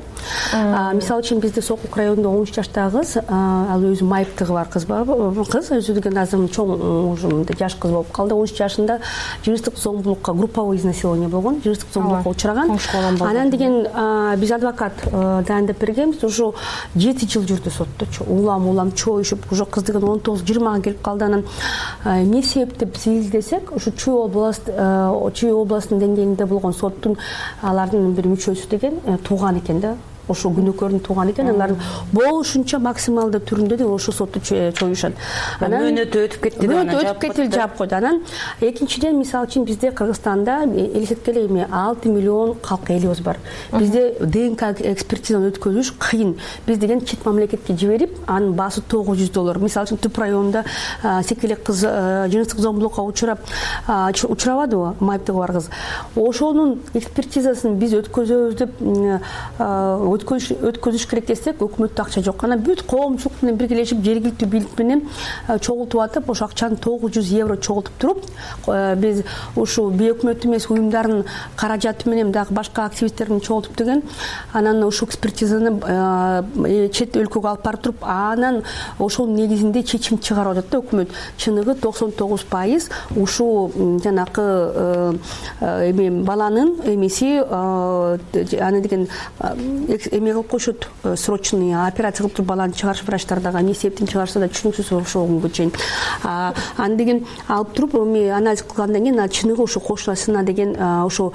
Мисалы үчүн бизде Сокулук районунда он үч жаштагы кыз, ал өзү майыптыгы бар кыз бар, кыз өзү деген азыр чоң уже жаш кыз болуп калды. он үч жашында жыныстык зомбулукка, групповой изнасилование болгон, жыныстык зомбулукка учураган. Анан деген биз адвокат дайындап бергенбиз, ушу жети жыл жүрдү сотто, улам-улам чоюшуп, уже кыз деген он тогуз жыйырмага келип калды. Анан эмне себепти биз изилдесек, ушу Чүй област, Чүй областынын деңгээлинде болгон соттун алардын бир мүчөсү деген тууган экен да. Ошо күнөөкөрдүн тууган экен, алардын болушунча максималдуу түрүндө да ошо сотту чоюшат. Анан мөөнөтү өтүп кетти деп анан өтүп кетти деп жаап койду. Анан экинчиден, мисалы үчүн бизде Кыргызстанда элестеткеле эми алты миллион калк элибиз бар. Бизде ДНК экспертизаны өткөзүш кыйын. Биз деген чет мамлекетке жиберип, анын баасы тогуз жүз доллар. Мисалы үчүн Түп районунда секелек кыз жыныстык зомбулукка учурап учурабадыбы, майыптыгы бар кыз. Ошонун экспертизасын биз өткөзөбүз деп өткөзүш керек десек, өкмөттө акча жок. Анан бүт коомчулук менен биргелешип, жергиликтүү бийлик менен чогултуп атып, ошо акчаны тогуз жүз евро чогултуп туруп, биз ушул бейөкмөттүү эмес уюмдардын каражаты менен дагы башка активисттердин чогултуп деген, анан ушул экспертизаны чет өлкөгө алып барып туруп, анан ошол негизинде чечим чыгарып атат да өкмөт. Чыныгы токсон тогуз пайыз ушул жанакы эме баланын эмеси, аны деген эме кылып коюшат, срочный операция кылып туруп баланы чыгарышып, врачтар дагы эмне себептен чыгарышса да түшүнүксүз ошол күнгө чейин. Аны деген алып туруп, эми анализ кылгандан кийин чыныгы ошо кошунасына деген ошо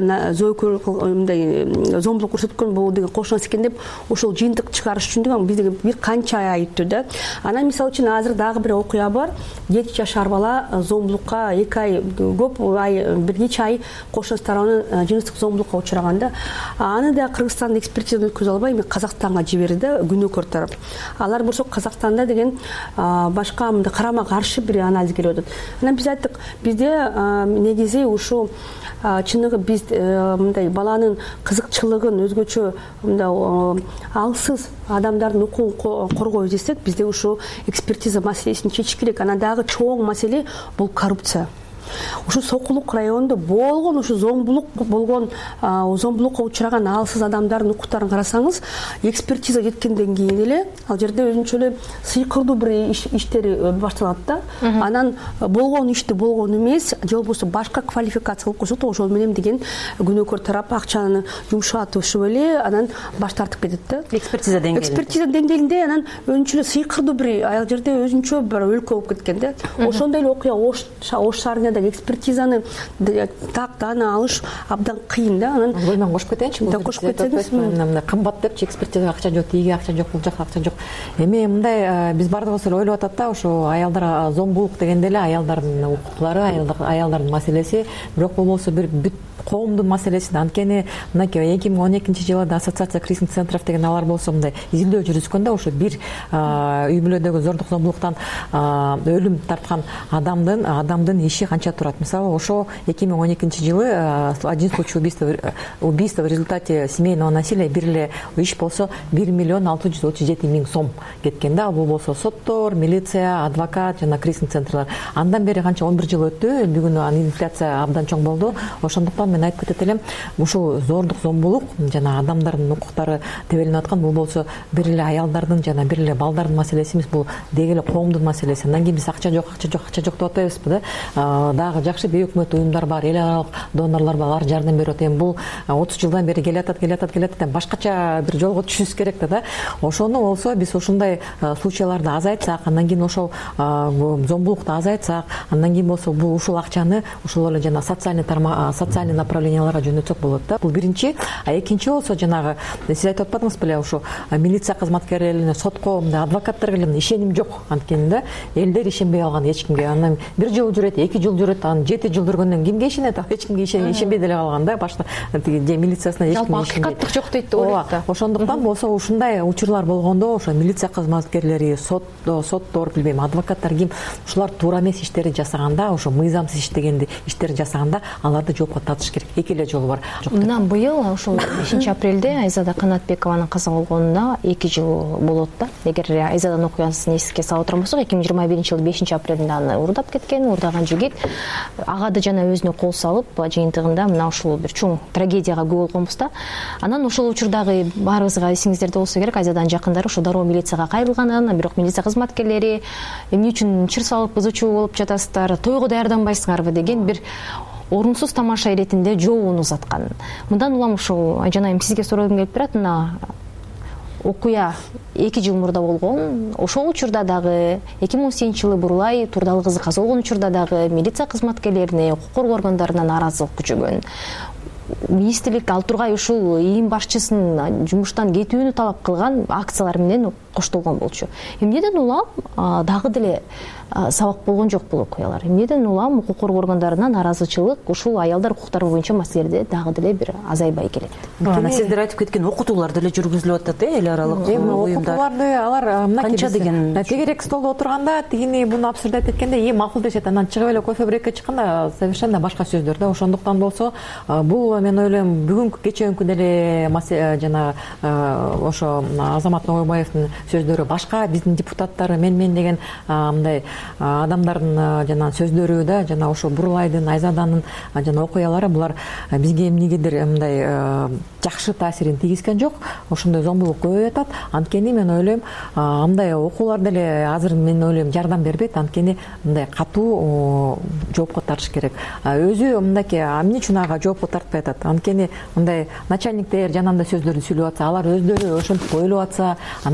зоокөр зомбулук көрсөткөн бул деген кошунасы экен деп ошол жыйынтык чыгарыш үчүн деген биз деген бир канча ай өттү да. Анан мисалы үчүн азыр дагы бир окуя бар. жети жашар бала зомбулукка эки ай, көп ай, бир нече ай кошунасы тарабынан жыныстык зомбулукка учураган да. Аны да Кыргызстандын экспертизасы экспертизадан өткөзө албай эми Казакстанга жиберди да күнөөкөр тарап. Алар болсо Казакстанда деген башка мындай карама каршы бир анализ келип атат. Анан биз айттык, бизде негизи ушул чыныгы биз мындай баланын кызыкчылыгын өзгөчө мындай алсыз адамдардын укугун коргоо десек, бизде ушул экспертиза маселесин чечиш керек. Анан дагы чоң маселе бул коррупция. Ушу Сокулук районунда болгон ушу зомбулук болгон, зомбулукка учураган алсыз адамдардын укуктарын карасаңыз, экспертиза кеткенден кийин эле ал жерде өзүнчө эле сыйкырдуу бир иштери башталат да. Анан болгон ишти болгон эмес, же болбосо башка квалификация кылып койсок, ошол менен деген күнөөкөр тарап акчаны жумшатышып эле анан баш тартып кетет да. Экспертиза деңгээлинде. Экспертиза деңгээлинде анан өзүнчө эле сыйкырдуу бир ал жерде өзүнчө бир өлкө болуп кеткен да. Ошондой эле окуя Ош шаарында экспертизаны так даана алыш абдан кыйын да. Анан мен кошуп кетейинчи, да кошуп кетсеңиз, мындай кымбат депчи, экспертизага акча жок, тиги акча жок, бул жакта акча жок. Эми мындай биз бардыгыбыз эле ойлоп атат да, ошо аялдар зомбулук дегенде эле аялдардын укуктары, аялдардын маселеси, бирок болбосо бир бүт коомдун маселеси. Анткени мынакей эки миң он экинчи жылы ассоциация кризисных центров деген алар болсо мындай изилдөө жүргүзгөн да, ошо бир үй бүлөдөгү зордук зомбулуктан өлүм тарткан адамдын адамдын иши канча турат. Мисалы, ошо эки миң он экинчи жылы один случай убийства убийства в результате семейного насилия бир эле иш болсо бир миллион алты жүз отуз жети миң сом кеткен да. Бул болсо соттор, милиция, адвокат жана кризисный центрлар. Андан бери канча он бир жыл өттү. Бүгүн инфляция абдан чоң болду. Ошондуктан мен айтып кетет элем, ушул зордук зомбулук жана адамдардын укуктары тебеленип аткан, бул болсо бир эле аялдардын жана бир эле балдардын маселеси эмес, бул деги эле коомдун маселеси. Андан кийин биз акча жок, акча жок, акча жок деп атпайбызбы да. Дагы жакшы бейөкмөт уюмдар бар, эл аралык донорлор бар, алар жардам берип атат. Эми бул отуз жылдан бери келатат, келатат, келатат. Башкача бир жолго түшүшүбүз керек да. Ошону болсо биз ушундай случайларды азайтсак, андан кийин ошол зомбулукту азайтсак, андан кийин болсо бул ушул акчаны ушул эле жана социальный социальный направленияларга жөнөтсөк болот да. Бул биринчи. А экинчи болсо жанагы сиз айтып атпадыңыз беле, ушу милиция кызматкерлерине, сотко, мындай адвокаттарга эле ишеним жок. Анткени да элдер ишенбей калган эч кимге. Анан бир жыл жүрөт, эки жыл жүрөт, анан жети жыл жүргөндөн кимге ишенет? Эч кимге ишенбей деле калган да. Башка тиги милициясына эч кимге ишенбейт. Акыйкаттык жок дейт да. Ошондуктан болсо ушундай учурлар болгондо ошо милиция кызматкерлери, сот, соттор, билбейм, адвокаттар ким ушулар туура эмес иштерди жасаганда, ошо мыйзамсыз иштегенди иштерди жасаганда аларды жоопко тартыш керек. Эки эле жолу бар. Мына быйыл ушул бешинчи апрелде Айзада Канатбекованын каза болгонуна эки жыл болот да. Эгер Айзаданын окуясын эске салып отурбосок, эки миң жыйырма биринчи жылы бешинчи апрелде аны уурдап кеткен, уурдаган жигит ага да жана өзүнө кол салып, жыйынтыгында мына ушул бир чоң трагедияга күбө болгонбуз да. Анан ошол учурдагы баарыбызга эсиңиздерде болсо керек, Айзаданын жакындары ошо дароо милицияга кайрылганын, бирок милиция кызматкерлери эмне үчүн чыр салып бузуучу болуп жатасыздар, тойго даярданбайсыңарбы деген бир орунсуз тамаша иретинде жообун узаткан. Мындан улам ушул Айжан сизге сурагым келип турат. Мына окуя эки жыл мурда болгон. Ошол учурда дагы эки миң он сегизинчи жылы Бурлай Турдалы кызы каза болгон учурда дагы милиция кызматкерлерине, укук коргоо органдарына нааразылык күчөгөн. Министрлик ал тургай ушул ийин башчысын жумуштан кетүүнү талап кылган акциялар менен коштолгон болчу. Эмнеден улам дагы деле сабак болгон жок бул окуялар. Эмнеден улам укук коргоо органдарына нааразычылык ушул аялдар укуктары боюнча маселеде дагы деле бир азайбай келет. Анан сиздер айтып кеткен окутуулар деле жүргүзүлүп атат э, эл аралык уюмдар. Окутууларды алар канча деген тегерек столдо отурганда тигини буну абсурд айтып кеткенде эми макул дешет. Анан чыгып эле кофе брейкке чыкканда совершенно башка сөздөр да. Ошондуктан болсо бул мен ойлойм бүгүнкү кечээкү деле жана ошо Азамат Ногойбаевдин сөздөрү башка, биздин депутаттар мен мен деген мындай адамдардын жана сөздөрү да, жана ошо Бурлайдын, Айзаданын жана окуялары булар бизге эмнегедир мындай жакшы таасирин тийгизген жок. Ошондой зомбулук көбөйүп атат. Анткени мен ойлойм андай окуулар деле азыр мен ойлойм жардам бербейт. Анткени мындай катуу жоопко тартыш керек. Өзү мындайки эмне үчүн ага жоопко тартпай атат? Анткени мындай начальниктер жанагындай сөздөрдү сүйлөп атса, алар өздөрү ошентип ойлоп атса, андан кийин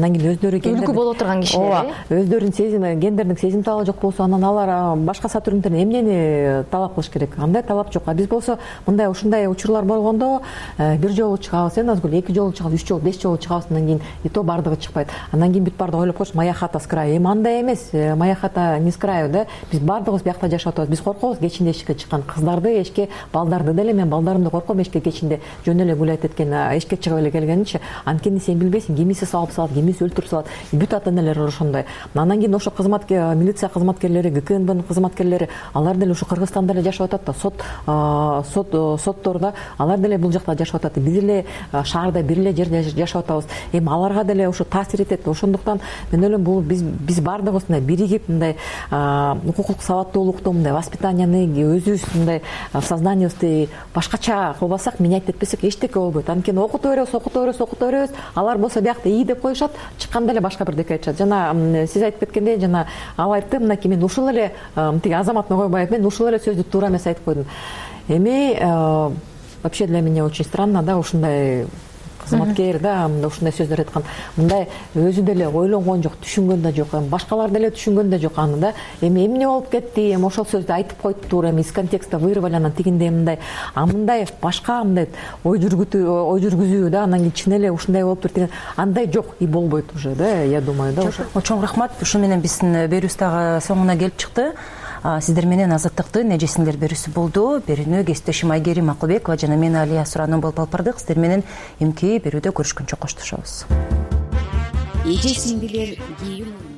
өздөрү үлгү боло турган кишилер ооба өздөрүнүн сезим гендердик сезимтали жок болсо анан алар башка сотрудниктерден эмнени талап кылыш керек? Андай талап жок. А биз болсо мындай ушундай учурлар болгондо бир жолу чыгабыз, э Назгүл, эки жолу чыгабыз, үч жолу, беш жолу чыгабыз, андан кийин и то бардыгы чыкпайт. Андан кийин бүт бардыгы ойлоп коюш, моя хата с краю. Эми андай эмес, моя хата не с краю, да? Биз бардыгыбыз биякта жашап атабыз. Биз коркобуз кечинде эшикке чыккан кыздарды, эшикке, балдарды деле. Мен балдарымды корком эшикке кечинде жөн эле гулять эткен, эшикке чыгып эле келгенинчи. Анткени сен билбейсиң, кимиси салып салат, кимиси өлтүрүп салат. Бүт ата энелер ошондой. Андан кийин ошо кызматкер, милиция кызматкерлери, ГКНБнын кызматкерлери, алар деле ушу Кыргызстанда эле жашап атат да, сот сот сотторда алар деле бул жакта жашап атат. Биз эле шаарда бир эле жерде жашап атабыз. Эми аларга деле ошо таасир этет. Ошондуктан мен ойлойм, бул биз биз бардыгыбыз мындай биригип, мындай укуктук сабаттуулукту, мындай воспитанияны өзүбүз мындай в сознаниебизди башкача кылбасак, менять этпесек эчтеке болбойт. Анткени окута беребиз, окута беребиз, окута беребиз. Алар болсо биякта ии деп коюшат, чыкканда эле башка бирдеке айтышат. Жана сиз айтып кеткендей, жана ал айтты, мынакей мен ушул эле тиги Азамат Ногойбаев мен ушул эле сөздү туура эмес айтып койдум. Эми вообще для меня очень странно, да, ушундай кызматкер да ушундай сөздөр айткан. Мындай өзү деле ойлонгон жок, түшүнгөн да жок, башкалар деле түшүнгөн да жок аны да. Эми эмне болуп кетти? Эми ошол сөздү айтып коюптур, эми из контекста вырвали, анан тигиндей мындай. А мындай башка мындай ой жүргүтүү, ой жүргүзүү да, анан кийин чын эле ушундай болуптур деген андай жок и болбойт уже да, я думаю да. Чоң рахмат. Ушу менен биздин берүүбүз дагы соңуна келип чыкты. Сиздер менен Азаттыктын эжесиңдер берүүсү болду. Берүүнү кесиптешим Айгерим Акылбекова жана мен Алия Суранова болуп алып бардык. Сиздер менен эмки берүүдө көрүшкөнчө коштошобуз. Эже сиңдилер